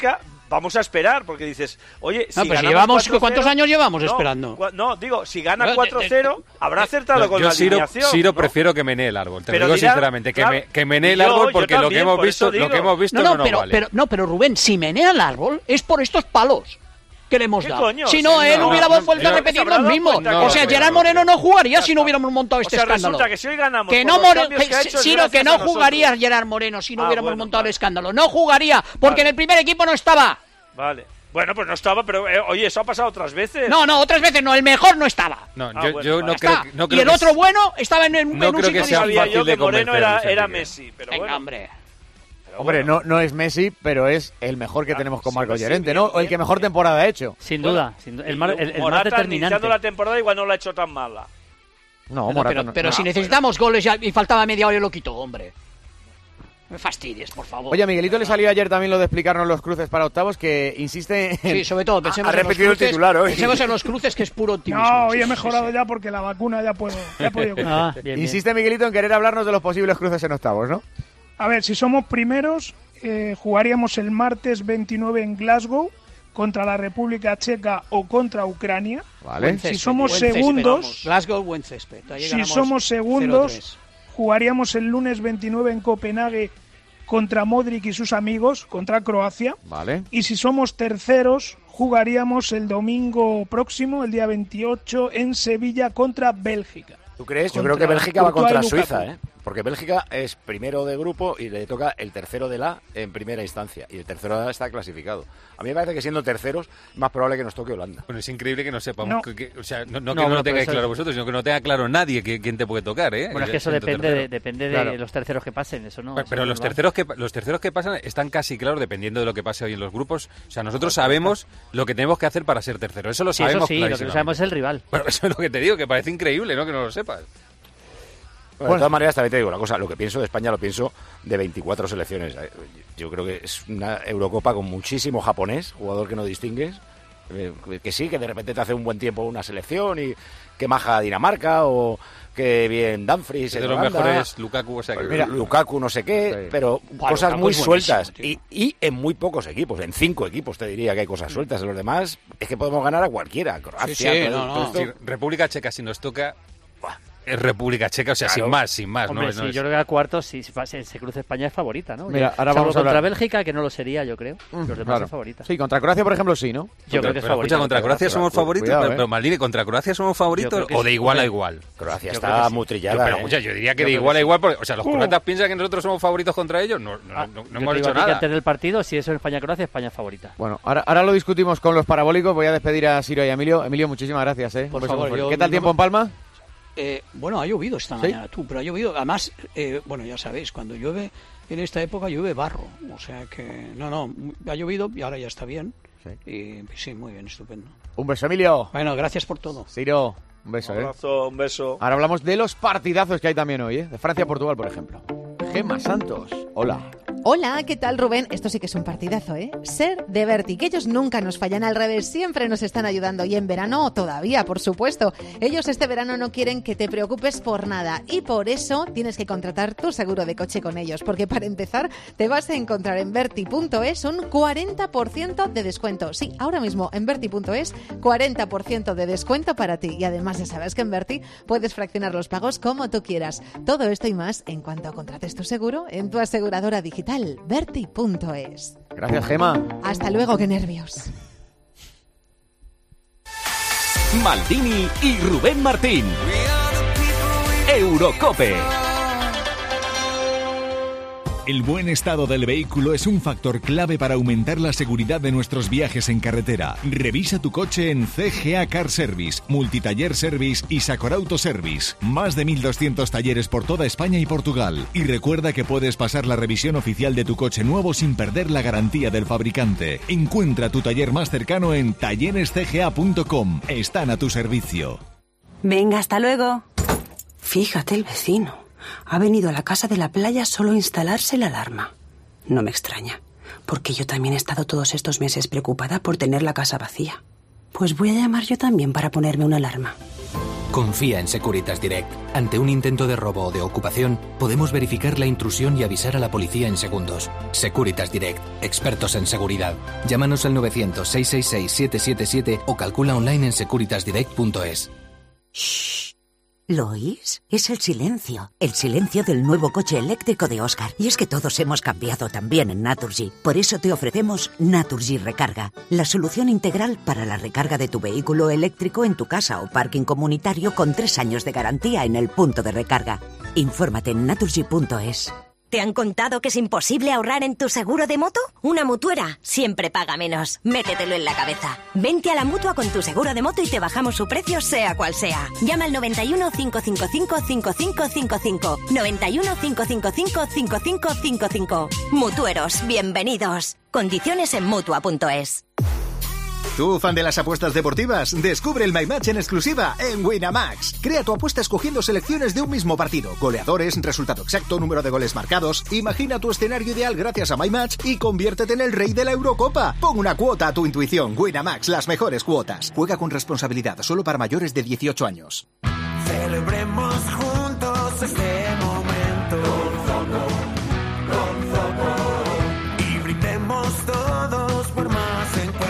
vamos a esperar, porque dices, oye, si no, pues ganamos llevamos, cuatro cero, ¿cuántos años llevamos no, esperando? Cua, no, digo, si gana No, cuatro cero, de, de, habrá acertado no, con yo la Ciro, alineación. Ciro ¿no? prefiero que menee el árbol, te pero lo digo dirá, sinceramente, que, claro, me, que menee el yo, árbol yo porque también, lo que hemos por visto, eso lo que digo. hemos visto no, no, no nos pero, vale. pero, no, pero Rubén, si menea el árbol es por estos palos que le hemos ¿Qué dado. coño? Si no, Sí, él no, hubiera no, vuelto no, a repetir no, lo mismo. no, o sea, no, Gerard no, Moreno no, no jugaría no, si no hubiéramos montado O este sea, escándalo. resulta que si hoy ganamos Que por no, los More... cambios que ha hecho, es Siro, que gracias no a nosotros. jugaría Gerard Moreno si no Ah, hubiéramos bueno, montado vale. el escándalo. No jugaría, porque Vale. en el primer equipo no estaba. Vale. Bueno, pues no estaba, pero eh, oye, eso ha pasado otras veces. No, no, otras veces no, el mejor no estaba. No, Ah, yo, bueno, yo vale. no Ya creo, está. que- no y creo el que otro bueno estaba en, en, no en creo un que sitio sea distinto. Sabía yo fácil de que Moreno convencer, era, Luis era Enrique. Messi, pero Venga, bueno. hombre. Hombre, no, no es Messi, pero es el mejor que Ah, tenemos con sí, Marco sí, Llorente, bien, ¿no? O el bien, que mejor bien. temporada ha hecho. Sin Bueno, duda, sin duda. El, mar- el, el más Morata, determinante. iniciando la temporada, igual no la ha hecho tan mala. No, No, Morata pero no. pero no. si necesitamos goles ya, y faltaba media hora y lo quitó, hombre. No me fastidies, por favor. Oye, a Miguelito le salió ayer también lo de explicarnos los cruces para octavos, que insiste en... Sí, sobre todo, pensemos, Ha en, los repetido el cruces, titular hoy. pensemos en los cruces, que es puro optimismo. No, hoy Sí, he sí, mejorado sí. ya porque la vacuna ya puedo. Ya he podido coger. Ah, bien, bien. Insiste Miguelito en querer hablarnos de los posibles cruces en octavos, ¿no? A ver, si somos primeros, eh, jugaríamos el martes veintinueve en Glasgow contra la República Checa o contra Ucrania. Vale. Buen Si césped, somos buen césped, segundos- vamos. Glasgow, buen césped. Ahí Si ganamos somos cero segundos, tres. jugaríamos el lunes veintinueve en Copenhague contra Modric y sus amigos, contra Croacia. Vale. Y si somos terceros, jugaríamos el domingo próximo, el día veintiocho, en Sevilla contra Bélgica. ¿Tú crees? Yo Contra creo que Bélgica va Courtois contra y Lukaku. Suiza, ¿eh? Porque Bélgica es primero de grupo y le toca el tercero de la en primera instancia. Y el tercero de la está clasificado. A mí me parece que siendo terceros, más probable que nos toque Holanda. Bueno, es increíble que no sepamos, No. que, que- o sea, no, no No, que no bueno, lo tengáis pero eso claro es- vosotros, sino que no tenga claro nadie que- quién te puede tocar, ¿eh? Bueno, es que eso Siendo depende, tercero. de, depende de Claro. los terceros que pasen, eso no. Pero, eso pero no los va. terceros que los terceros que pasan están casi claros dependiendo de lo que pase hoy en los grupos. O sea, nosotros sabemos lo que tenemos que hacer para ser tercero. Eso lo Sí, eso sabemos sí, lo que no clarísimamente. sabemos es el rival. Bueno, eso es lo que te digo, que parece increíble, ¿no? Que no lo sepas. Bueno, de todas maneras, también te digo una cosa, lo que pienso de España lo pienso de veinticuatro selecciones. Eh, Yo creo que es una Eurocopa con muchísimo japonés, jugador que no distingues, eh, que sí, que de repente te hace un buen tiempo una selección y que maja Dinamarca o que bien Dumfries Es de en los Holanda, mejores Lukaku, o sea que... mira, Lukaku no sé qué, Sí. pero Buah, cosas Lukaku muy es buenísimo, sueltas tío. y, y en muy pocos equipos, en cinco equipos te diría que hay cosas sueltas, en los demás es que podemos ganar a cualquiera, Croacia, Sí, sí, todo- no, todo no. esto. Sí, República Checa, si nos toca, buah, es República Checa, o sea, Claro. sin más, sin más. Hombre, ¿no? sí, No es- yo creo que a cuartos si se, se cruza España es favorita, ¿no? Mira, Ya, ahora salvo vamos a contra hablar. Bélgica, que no lo sería, yo creo. Los demás Claro. es favorita. Sí, contra Croacia, por ejemplo, sí, ¿no? Yo creo que es pero favorita. escucha, contra Croacia somos Cuidado, favoritos, cuidado, pero, eh. pero Maldini, ¿contra Croacia somos Yo favoritos creo que o sí. de igual a Hombre, igual? Croacia Yo está creo que sí. muy Yo, trillada, pero, ¿eh? escucha, yo diría que Yo de creo igual que a sí. igual, porque, o sea, los Uh. croatas piensan que nosotros somos favoritos contra ellos, no, no, Ah, no, no yo hemos te dicho iba a decir que nada. antes del partido, si eso es España-Croacia, España es favorita. Bueno, ahora, ahora lo discutimos con los parabólicos. Voy a despedir a Ciro y a Emilio. Emilio, muchísimas gracias, ¿eh? Por Un beso favor, muy fuerte. yo- ¿Qué tal yo tiempo no- en Palma? Eh, bueno, ha llovido esta ¿Sí? mañana, tú, pero ha llovido. Además, eh, bueno, ya sabéis, cuando llueve, en esta época llueve barro. O sea que, no, no, ha llovido y ahora ya está bien. Sí. Y sí, muy bien, estupendo. Un beso, Emilio. Bueno, gracias por todo. Ciro, un beso, Un ¿eh? abrazo, un beso. Ahora hablamos de los partidazos que hay también hoy, ¿eh? De Francia-Portugal, por ejemplo. Gemma Santos, hola. Hola, ¿qué tal, Rubén? Esto sí que es un partidazo, ¿eh? Ser de Berti, que ellos nunca nos fallan, al revés, siempre nos están ayudando. Y en verano todavía, por supuesto. Ellos este verano no quieren que te preocupes por nada. Y por eso tienes que contratar tu seguro de coche con ellos. Porque para empezar, te vas a encontrar en Berti punto es un cuarenta por ciento de descuento. Sí, ahora mismo en Berti punto es, cuarenta por ciento de descuento para ti. Y además ya sabes que en Berti puedes fraccionar los pagos como tú quieras. Todo esto y más en cuanto contrates tu seguro en tu aseguradora digital. Berti punto es. Gracias, Gemma. Hasta luego, qué nervios. Maldini y Rubén Martín. Eurocope. El buen estado del vehículo es un factor clave para aumentar la seguridad de nuestros viajes en carretera. Revisa tu coche en C G A Car Service, Multitaller Service y Sacor Auto Service. Más de mil doscientos talleres por toda España y Portugal. Y recuerda que puedes pasar la revisión oficial de tu coche nuevo sin perder la garantía del fabricante. Encuentra tu taller más cercano en talleres c g a punto com. Están a tu servicio. Venga, hasta luego. Fíjate el vecino. Ha venido a la casa de la playa solo a instalarse la alarma. No me extraña, porque yo también he estado todos estos meses preocupada por tener la casa vacía. Pues voy a llamar yo también para ponerme una alarma. Confía en Securitas Direct. Ante un intento de robo o de ocupación, podemos verificar la intrusión y avisar a la policía en segundos. Securitas Direct, expertos en seguridad. Llámanos al novecientos, seiscientos sesenta y seis, setecientos setenta y siete o calcula online en securitas direct punto es. Shh. ¿Lo oís? Es el silencio. El silencio del nuevo coche eléctrico de Oscar. Y es que todos hemos cambiado también en Naturgy. Por eso te ofrecemos Naturgy Recarga, la solución integral para la recarga de tu vehículo eléctrico en tu casa o parking comunitario con tres años de garantía en el punto de recarga. Infórmate en naturgy punto es. ¿Te han contado que es imposible ahorrar en tu seguro de moto? Una mutuera siempre paga menos. Métetelo en la cabeza. Vente a la Mutua con tu seguro de moto y te bajamos su precio sea cual sea. Llama al noventa y uno, cinco cinco cinco, cinco cinco cinco cinco. noventa y uno, cinco cinco cinco, cinco cinco cinco cinco. Mutueros, bienvenidos. Condiciones en mutua punto es. ¿Tú, fan de las apuestas deportivas? Descubre el My Match en exclusiva en Winamax. Crea tu apuesta escogiendo selecciones de un mismo partido, goleadores, resultado exacto, número de goles marcados. Imagina tu escenario ideal gracias a My Match y conviértete en el rey de la Eurocopa. Pon una cuota a tu intuición. Winamax, las mejores cuotas. Juega con responsabilidad, solo para mayores de dieciocho años. Celebremos juntos este momento. Con Zoco, con Zoco. Y brindemos todos por más encuentros.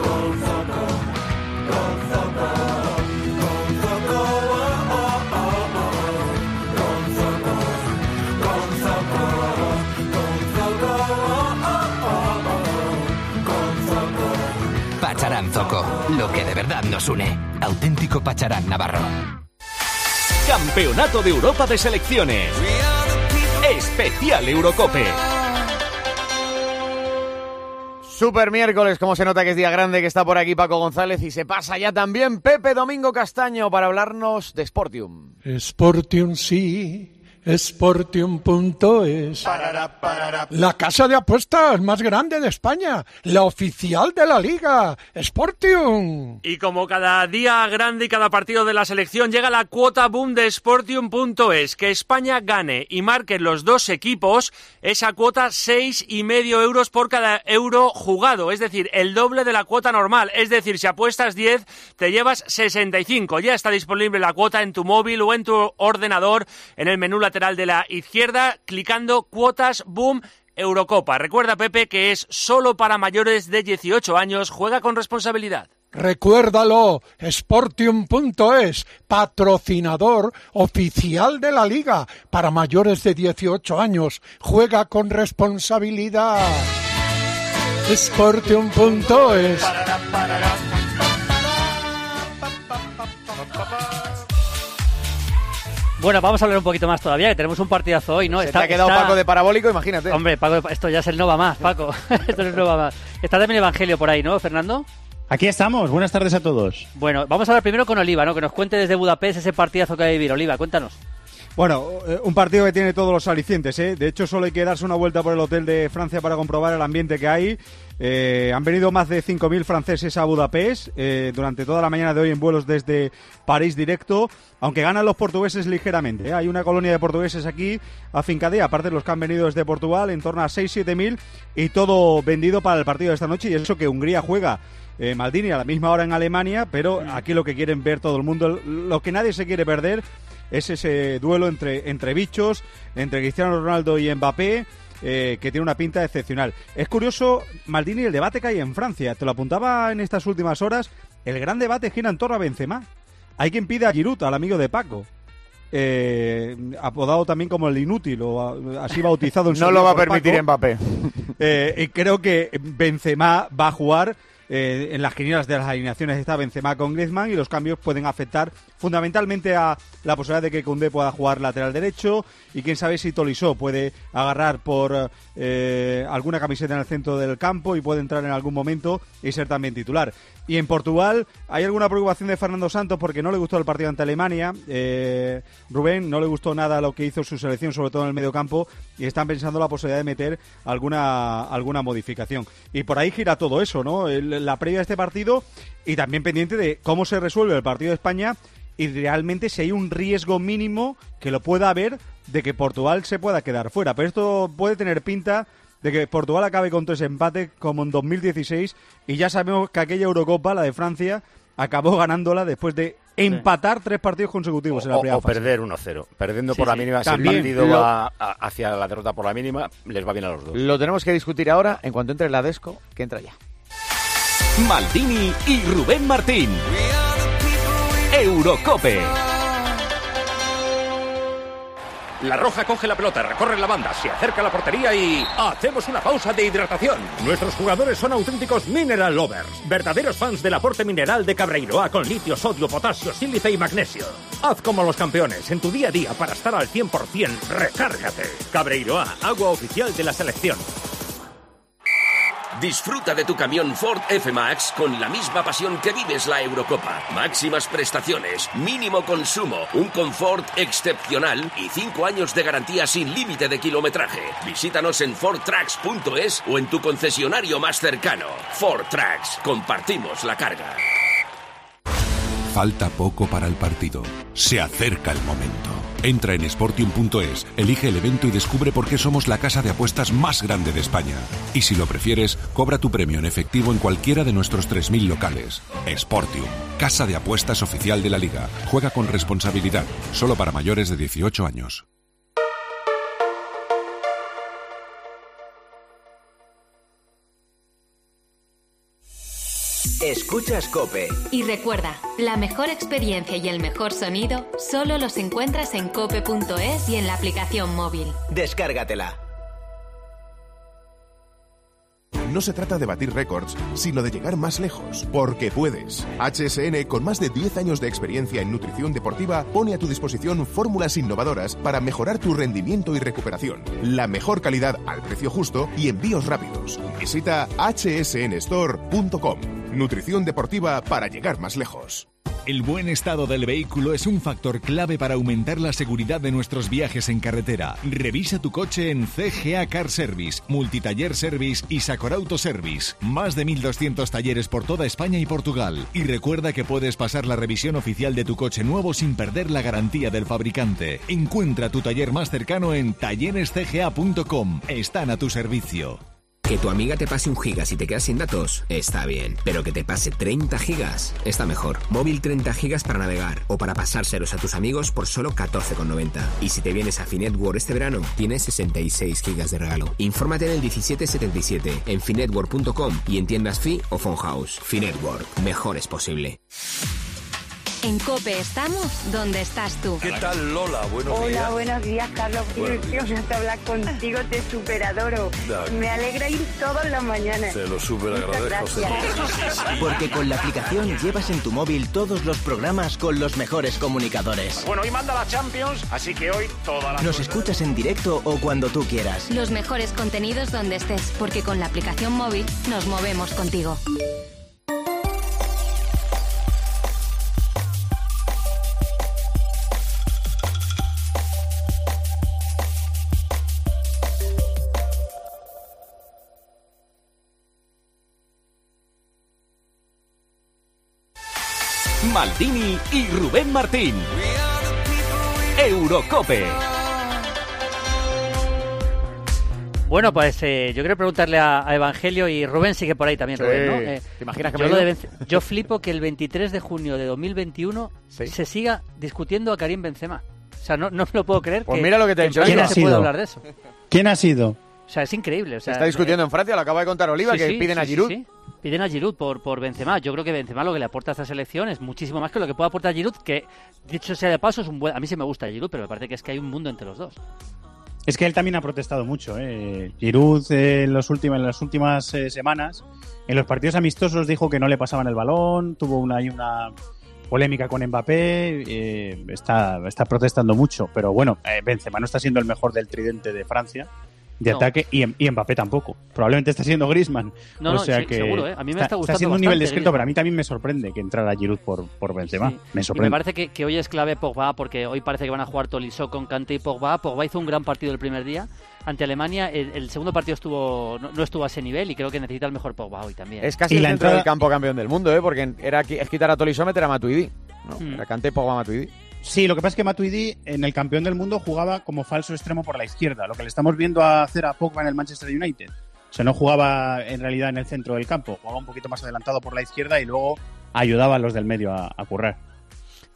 Pacharán Zoco, lo que de verdad nos une. Auténtico Pacharán Navarro. Campeonato de Europa de Selecciones. Especial Eurocope. Super miércoles, como se nota que es día grande, que está por aquí Paco González y se pasa ya también Pepe Domingo Castaño para hablarnos de Sportium. Sportium sí. Sportium punto es. La casa de apuestas más grande de España, la oficial de la Liga, Sportium. Y como cada día grande y cada partido de la selección, llega la cuota boom de Sportium punto es. Que España gane y marquen los dos equipos, esa cuota seis y medio euros por cada euro jugado, es decir, el doble de la cuota normal. Es decir, si apuestas diez, te llevas sesenta y cinco. Ya está disponible la cuota en tu móvil o en tu ordenador, en el menú lateral de la izquierda, clicando Cuotas Boom Eurocopa. Recuerda, Pepe, que es solo para mayores de dieciocho años. Juega con responsabilidad. Recuérdalo, Sportium punto es, patrocinador oficial de la Liga para mayores de dieciocho años. Juega con responsabilidad. Sportium punto es. Bueno, vamos a hablar un poquito más todavía, que tenemos un partidazo hoy, ¿no? Se está, te ha quedado está... Paco de parabólico, imagínate. Hombre, Paco, esto ya es el no va más, Paco. Esto es el no va más. Está también Evangelio por ahí, ¿no, Fernando? Aquí estamos, buenas tardes a todos. Bueno, vamos a hablar primero con Oliva, ¿no? Que nos cuente desde Budapest ese partidazo que va a vivir. Oliva, cuéntanos. Bueno, un partido que tiene todos los alicientes, ¿eh? De hecho, solo hay que darse una vuelta por el hotel de Francia para comprobar el ambiente que hay. Eh, han venido más de cinco mil franceses a Budapest eh, durante toda la mañana de hoy en vuelos desde París directo, aunque ganan los portugueses ligeramente, ¿eh? Hay una colonia de portugueses aquí afincada, aparte de los que han venido desde Portugal, en torno a seis siete mil, y todo vendido para el partido de esta noche. Y eso que Hungría juega eh, Maldini a la misma hora en Alemania, pero aquí lo que quieren ver todo el mundo, lo que nadie se quiere perder, es ese duelo entre, entre bichos, entre Cristiano Ronaldo y Mbappé, eh, que tiene una pinta excepcional. Es curioso, Maldini, el debate que hay en Francia. Te lo apuntaba en estas últimas horas. El gran debate gira en torno a Benzema. Hay quien pide a Giroud, al amigo de Paco, eh, apodado también como el inútil, o a, así bautizado en su No lo va a por permitir Paco. Mbappé. Eh, y creo que Benzema va a jugar. Eh, en las quinielas de las alineaciones está Benzema con Griezmann, y los cambios pueden afectar fundamentalmente a la posibilidad de que Koundé pueda jugar lateral derecho, y quién sabe si Tolisso puede agarrar por eh, alguna camiseta en el centro del campo y puede entrar en algún momento y ser también titular. Y en Portugal hay alguna preocupación de Fernando Santos porque no le gustó el partido ante Alemania. Eh, Rubén, no le gustó nada lo que hizo su selección, sobre todo en el mediocampo, y están pensando la posibilidad de meter alguna alguna modificación. Y por ahí gira todo eso, ¿no? El, la previa de este partido, y también pendiente de cómo se resuelve el partido de España y realmente si hay un riesgo mínimo que lo pueda haber de que Portugal se pueda quedar fuera. Pero esto puede tener pinta de que Portugal acabe con tres empates como en dos mil dieciséis, y ya sabemos que aquella Eurocopa, la de Francia, acabó ganándola después de empatar sí. tres partidos consecutivos o, en la primera o fase. perder uno cero. Perdiendo sí, por la sí. mínima, También, si el partido lo... va a, hacia la derrota por la mínima, les va bien a los dos. Lo tenemos que discutir ahora, en cuanto entre la Desco, que entra ya. Maldini y Rubén Martín. Eurocope. La Roja coge la pelota, recorre la banda, se acerca a la portería y... ¡hacemos una pausa de hidratación! Nuestros jugadores son auténticos mineral lovers, verdaderos fans del aporte mineral de Cabreiroa con litio, sodio, potasio, sílice y magnesio. Haz como los campeones en tu día a día para estar al cien por ciento. ¡Recárgate! Cabreiroa, agua oficial de la selección. Disfruta de tu camión Ford F-Max con la misma pasión que vives la Eurocopa. Máximas prestaciones, mínimo consumo, un confort excepcional y cinco años de garantía sin límite de kilometraje. Visítanos en ford tracks punto es o en tu concesionario más cercano. Ford Tracks, compartimos la carga. Falta poco para el partido. Se acerca el momento. Entra en sportium punto es, elige el evento y descubre por qué somos la casa de apuestas más grande de España. Y si lo prefieres, cobra tu premio en efectivo en cualquiera de nuestros tres mil locales. Sportium, casa de apuestas oficial de la Liga. Juega con responsabilidad, solo para mayores de dieciocho años. Escuchas COPE. Y recuerda, la mejor experiencia y el mejor sonido solo los encuentras en cope punto es y en la aplicación móvil. Descárgatela. No se trata de batir récords, sino de llegar más lejos, porque puedes. H S N, con más de diez años de experiencia en nutrición deportiva, pone a tu disposición fórmulas innovadoras para mejorar tu rendimiento y recuperación. La mejor calidad al precio justo y envíos rápidos. Visita hache ese ene store punto com. Nutrición deportiva para llegar más lejos. El buen estado del vehículo es un factor clave para aumentar la seguridad de nuestros viajes en carretera. Revisa tu coche en C G A Car Service, Multitaller Service y Sacorauto Service. Más de mil doscientos talleres por toda España y Portugal. Y recuerda que puedes pasar la revisión oficial de tu coche nuevo sin perder la garantía del fabricante. Encuentra tu taller más cercano en talleres c g a punto com. Están a tu servicio. Que tu amiga te pase un gigas y te quedas sin datos, está bien. Pero que te pase treinta gigas, está mejor. Móvil treinta gigas para navegar o para pasárselos a tus amigos por solo catorce con noventa. Y si te vienes a Finetworld este verano, tienes sesenta y seis gigas de regalo. Infórmate en el diecisiete setenta y siete, en finetworld punto com y en tiendas Fi o Phone House. Finetworld, mejor es posible. En COPE estamos donde estás tú. ¿Qué tal, Lola? Buenos Hola, días. buenos días, Carlos. Qué ilusión me hace hablar contigo, te superadoro. Da. Me alegra ir todas las mañanas. Te lo súper agradezco. Porque con la aplicación llevas en tu móvil todos los programas con los mejores comunicadores. Bueno, hoy manda la Champions, así que hoy toda la... Nos escuchas en directo o cuando tú quieras. Los mejores contenidos donde estés, porque con la aplicación móvil nos movemos contigo. Maldini y Rubén Martín. Eurocope. Bueno, pues eh, yo quiero preguntarle a, a Evangelio y Rubén sigue por ahí también, Sí. Rubén, ¿no? Eh, ¿Te imaginas que yo, me lo he de ido? Bence- yo flipo que el veintitrés de junio de dos mil veintiuno Sí. se siga discutiendo a Karim Benzema. O sea, no, no me lo puedo creer. Pues que, mira lo que te he en dicho. Francia ¿Quién ha se puede sido? hablar de eso. ¿Quién ha sido? O sea, es increíble. O Se sea, está discutiendo en Francia, lo acaba de contar Oliva, sí, que sí, piden a sí, Giroud. sí, sí. Piden a Giroud por, por Benzema. Yo creo que Benzema lo que le aporta a esta selección es muchísimo más que lo que puede aportar Giroud, que dicho sea de paso es un buen... A mí sí me gusta Giroud, pero me parece que es que hay un mundo entre los dos. Es que él también ha protestado mucho. ¿eh? Giroud eh, en, los últimos, en las últimas eh, semanas, en los partidos amistosos dijo que no le pasaban el balón, tuvo una, hay una polémica con Mbappé, eh, está, está protestando mucho, pero bueno, eh, Benzema no está siendo el mejor del tridente de Francia de No. ataque y, y Mbappé tampoco. Probablemente está siendo Griezmann. No, o no, sea sí, que seguro, ¿eh? A mí me está gustando siendo un nivel bastante discreto, Griezmann. pero a mí también me sorprende que entrara Giroud por, por Benzema. Sí. Me Y sorprende. me parece que, que hoy es clave Pogba, porque hoy parece que van a jugar Tolisso con Kanté y Pogba. Pogba hizo un gran partido el primer día ante Alemania. El, el segundo partido estuvo no, no estuvo a ese nivel y creo que necesita el mejor Pogba hoy también. Es casi Y el la centro entrada- del campo campeón del mundo, ¿eh? Porque era qui- es quitar a Tolisso, meter a Matuidi. No, Hmm. era Kanté, Pogba, Matuidi. Sí, lo que pasa es que Matuidi en el campeón del mundo jugaba como falso extremo por la izquierda, lo que le estamos viendo hacer a Pogba en el Manchester United. O sea, no jugaba en realidad en el centro del campo, jugaba un poquito más adelantado por la izquierda y luego ayudaba a los del medio a, a currar. De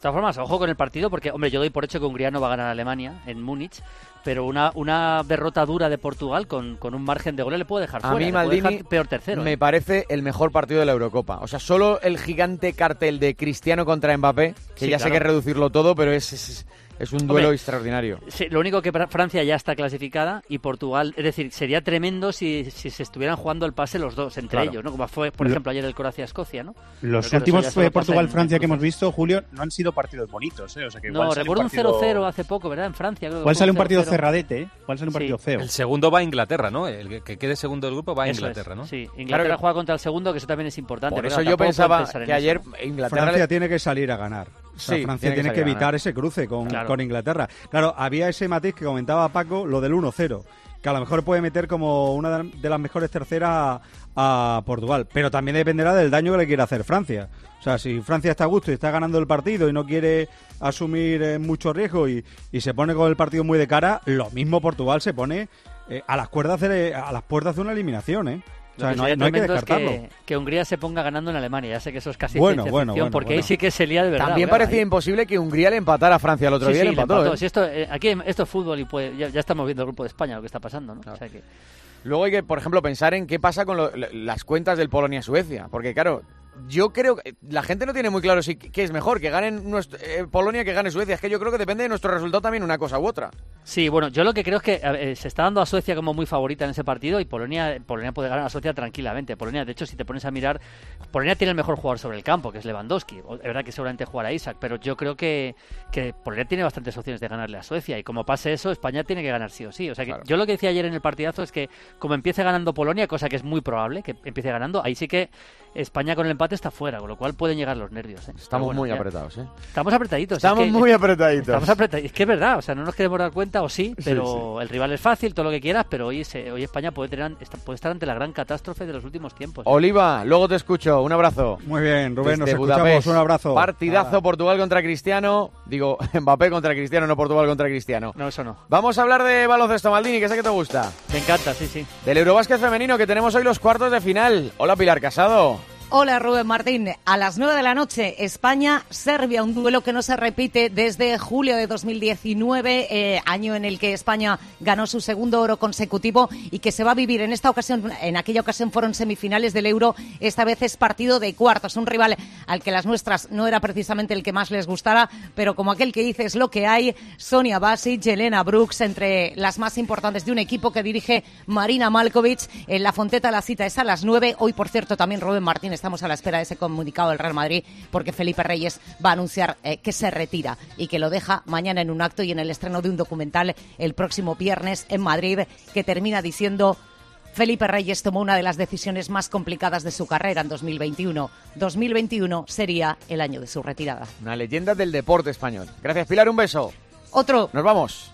todas formas, ojo con el partido, porque, hombre, yo doy por hecho que Hungría no va a ganar a Alemania en Múnich, pero una, una derrota dura de Portugal con, con un margen de goles le puede dejar a fuera. mí, le Maldini, puede dejar peor tercero. me ¿eh? parece el mejor partido de la Eurocopa. O sea, solo el gigante cartel de Cristiano contra Mbappé, que Sí, ya claro. sé que es reducirlo todo, pero es, es, es un duelo Hombre, extraordinario. Sí, lo único que Francia ya está clasificada y Portugal, es decir, sería tremendo si, si se estuvieran jugando el pase los dos entre Claro. ellos, ¿no? Como fue, por Lo- ejemplo, ayer el Croacia-Escocia, ¿no? Los Pero claro, últimos eso ya solo eh, pasa Portugal-Francia en- que hemos visto, Julio, no han sido partidos bonitos, ¿eh? O sea que igual No, sale recuerdo un partido- cero cero hace poco, ¿verdad? En Francia, creo que Igual fue sale un partido cero cero. cerradete, ¿eh? Igual sale un partido feo. El segundo va a Inglaterra, ¿no? El que- que quede segundo del grupo va a Eso Inglaterra, es, ¿no? Sí, Inglaterra Claro que- juega contra el segundo, que eso también es importante. Por pero eso yo tampoco pueden pensaba pensar en que eso. ayer Inglaterra... Francia tiene que salir a ganar. O sea, Sí, Francia tiene que tiene que, salir a evitar ganar. ese cruce con, Claro. con Inglaterra. Claro, había ese matiz que comentaba Paco, lo del uno cero, que a lo mejor puede meter como una de de las mejores terceras a, a Portugal, pero también dependerá del daño que le quiera hacer Francia. O sea, si Francia está a gusto y está ganando el partido y no quiere asumir eh, mucho riesgo y, y se pone con el partido muy de cara, lo mismo Portugal se pone eh, a las cuerdas de, a las puertas de una eliminación, ¿eh? O sea, Lo que no hay, sería no hay que tremendo es descartarlo. que, que Hungría se ponga ganando en Alemania. Ya sé que eso es casi Bueno, ciencia bueno, ficción, bueno, porque bueno. ahí sí que se lía de verdad. También claro, parecía ahí. imposible que Hungría le empatara a Francia el otro Sí, día, sí, le le empató. empató. ¿eh? Si esto, eh, aquí esto es fútbol y puede, ya, ya estamos viendo el grupo de España lo que está pasando, ¿no? O sea que... Luego hay que, por ejemplo, pensar en qué pasa con lo- las cuentas del Polonia-Suecia. Porque, claro, yo creo que la gente no tiene muy claro si qué es mejor, que ganen nuestro, eh, Polonia que gane Suecia. Es que yo creo que depende de nuestro resultado también una cosa u otra. Sí, bueno, yo lo que creo es que a ver, eh, se está dando a Suecia como muy favorita en ese partido y Polonia, Polonia puede ganar a Suecia tranquilamente. Polonia, de hecho, si te pones a mirar, Polonia tiene el mejor jugador sobre el campo, que es Lewandowski. O- Es verdad que seguramente jugará Isaac, pero yo creo que, que Polonia tiene bastantes opciones de ganarle a Suecia y como pase eso, España tiene que ganar sí o sí. O sea que yo lo que decía ayer en el partidazo es que como empiece ganando Polonia, cosa que es muy probable que empiece ganando, ahí sí que España con el empate está fuera, con lo cual pueden llegar los nervios. ¿eh? Pero Estamos bueno, muy ya- apretados, ¿eh? Estamos apretaditos. Estamos es que- muy apretaditos. Estamos apretaditos. Es que es verdad, o sea, no nos queremos dar cuenta, o sí, Sí, pero el rival es fácil, todo lo que quieras, pero hoy, se- hoy España puede, tener, esta- puede estar ante la gran catástrofe de los últimos tiempos. Oliva, luego te escucho. Un abrazo. Muy bien, Rubén, nos Desde escuchamos. Budapest. Un abrazo. Partidazo Nada. Portugal contra Cristiano. Digo, Mbappé contra Cristiano, no Portugal contra Cristiano. No, eso no. Vamos a hablar de baloncesto, Maldini, que sé que te gusta. Me encanta, sí, sí. Del Eurobásquet femenino, que tenemos hoy los cuartos de final. Hola, Pilar Casado. Hola Rubén Martín, a las nueve de la noche España-Serbia, un duelo que no se repite desde julio de dos mil diecinueve, eh, año en el que España ganó su segundo oro consecutivo y que se va a vivir en esta ocasión, en aquella ocasión fueron semifinales del Euro, esta vez es partido de cuartos, un rival al que las nuestras no era precisamente el que más les gustara, pero como aquel que dice es lo que hay, Sonia Basic, Elena Brooks, entre las más importantes de un equipo que dirige Marina Malkovic, en la Fonteta la cita es a las nueve, hoy por cierto también Rubén Martín estamos a la espera de ese comunicado del Real Madrid porque Felipe Reyes va a anunciar eh, que se retira y que lo deja mañana en un acto y en el estreno de un documental el próximo viernes en Madrid que termina diciendo: Felipe Reyes tomó una de las decisiones más complicadas de su carrera en dos mil veintiuno. dos mil veintiuno sería el año de su retirada. Una leyenda del deporte español. Gracias, Pilar, un beso. Otro. Nos vamos.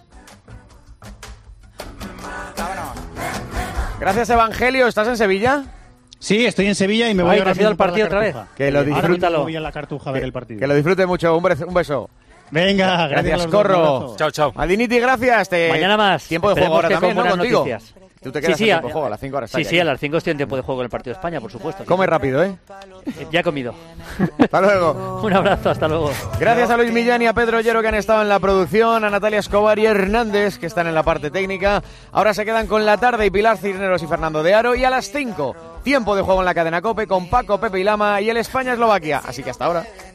Gracias, Evangelio. ¿Estás en Sevilla? Sí, estoy en Sevilla y me voy Ay, ahora ¿te has ido al mismo para partido la otra vez? Cartuja. Que lo Ahora mismo disfrútalo. voy a la Cartuja a ver el partido. Que lo disfrute mucho. Un beso. Un beso. Venga, gracias. Gracias, a los dos, un Corro. abrazo. Chao, chao. Maldiniti, gracias. Te... Mañana más. Tiempo de juego Esperemos ahora que también, con ¿no? buenas Contigo. noticias. Tú te quedas sí, sí, en a, tiempo de juego, a las cinco horas. Sí, sí, a las cinco estoy en tiempo de juego en el partido de España, por supuesto. Come rápido, ¿eh? Eh, Ya he comido. Hasta luego. Un abrazo, hasta luego. Gracias a Luis Millán y a Pedro Ollero que han estado en la producción, a Natalia Escobar y Hernández que están en la parte técnica. Ahora se quedan con La Tarde y Pilar Cisneros y Fernando de Aro. Y a las cinco, tiempo de juego en la cadena COPE con Paco, Pepe y Lama y el España-Eslovaquia. Así que hasta ahora.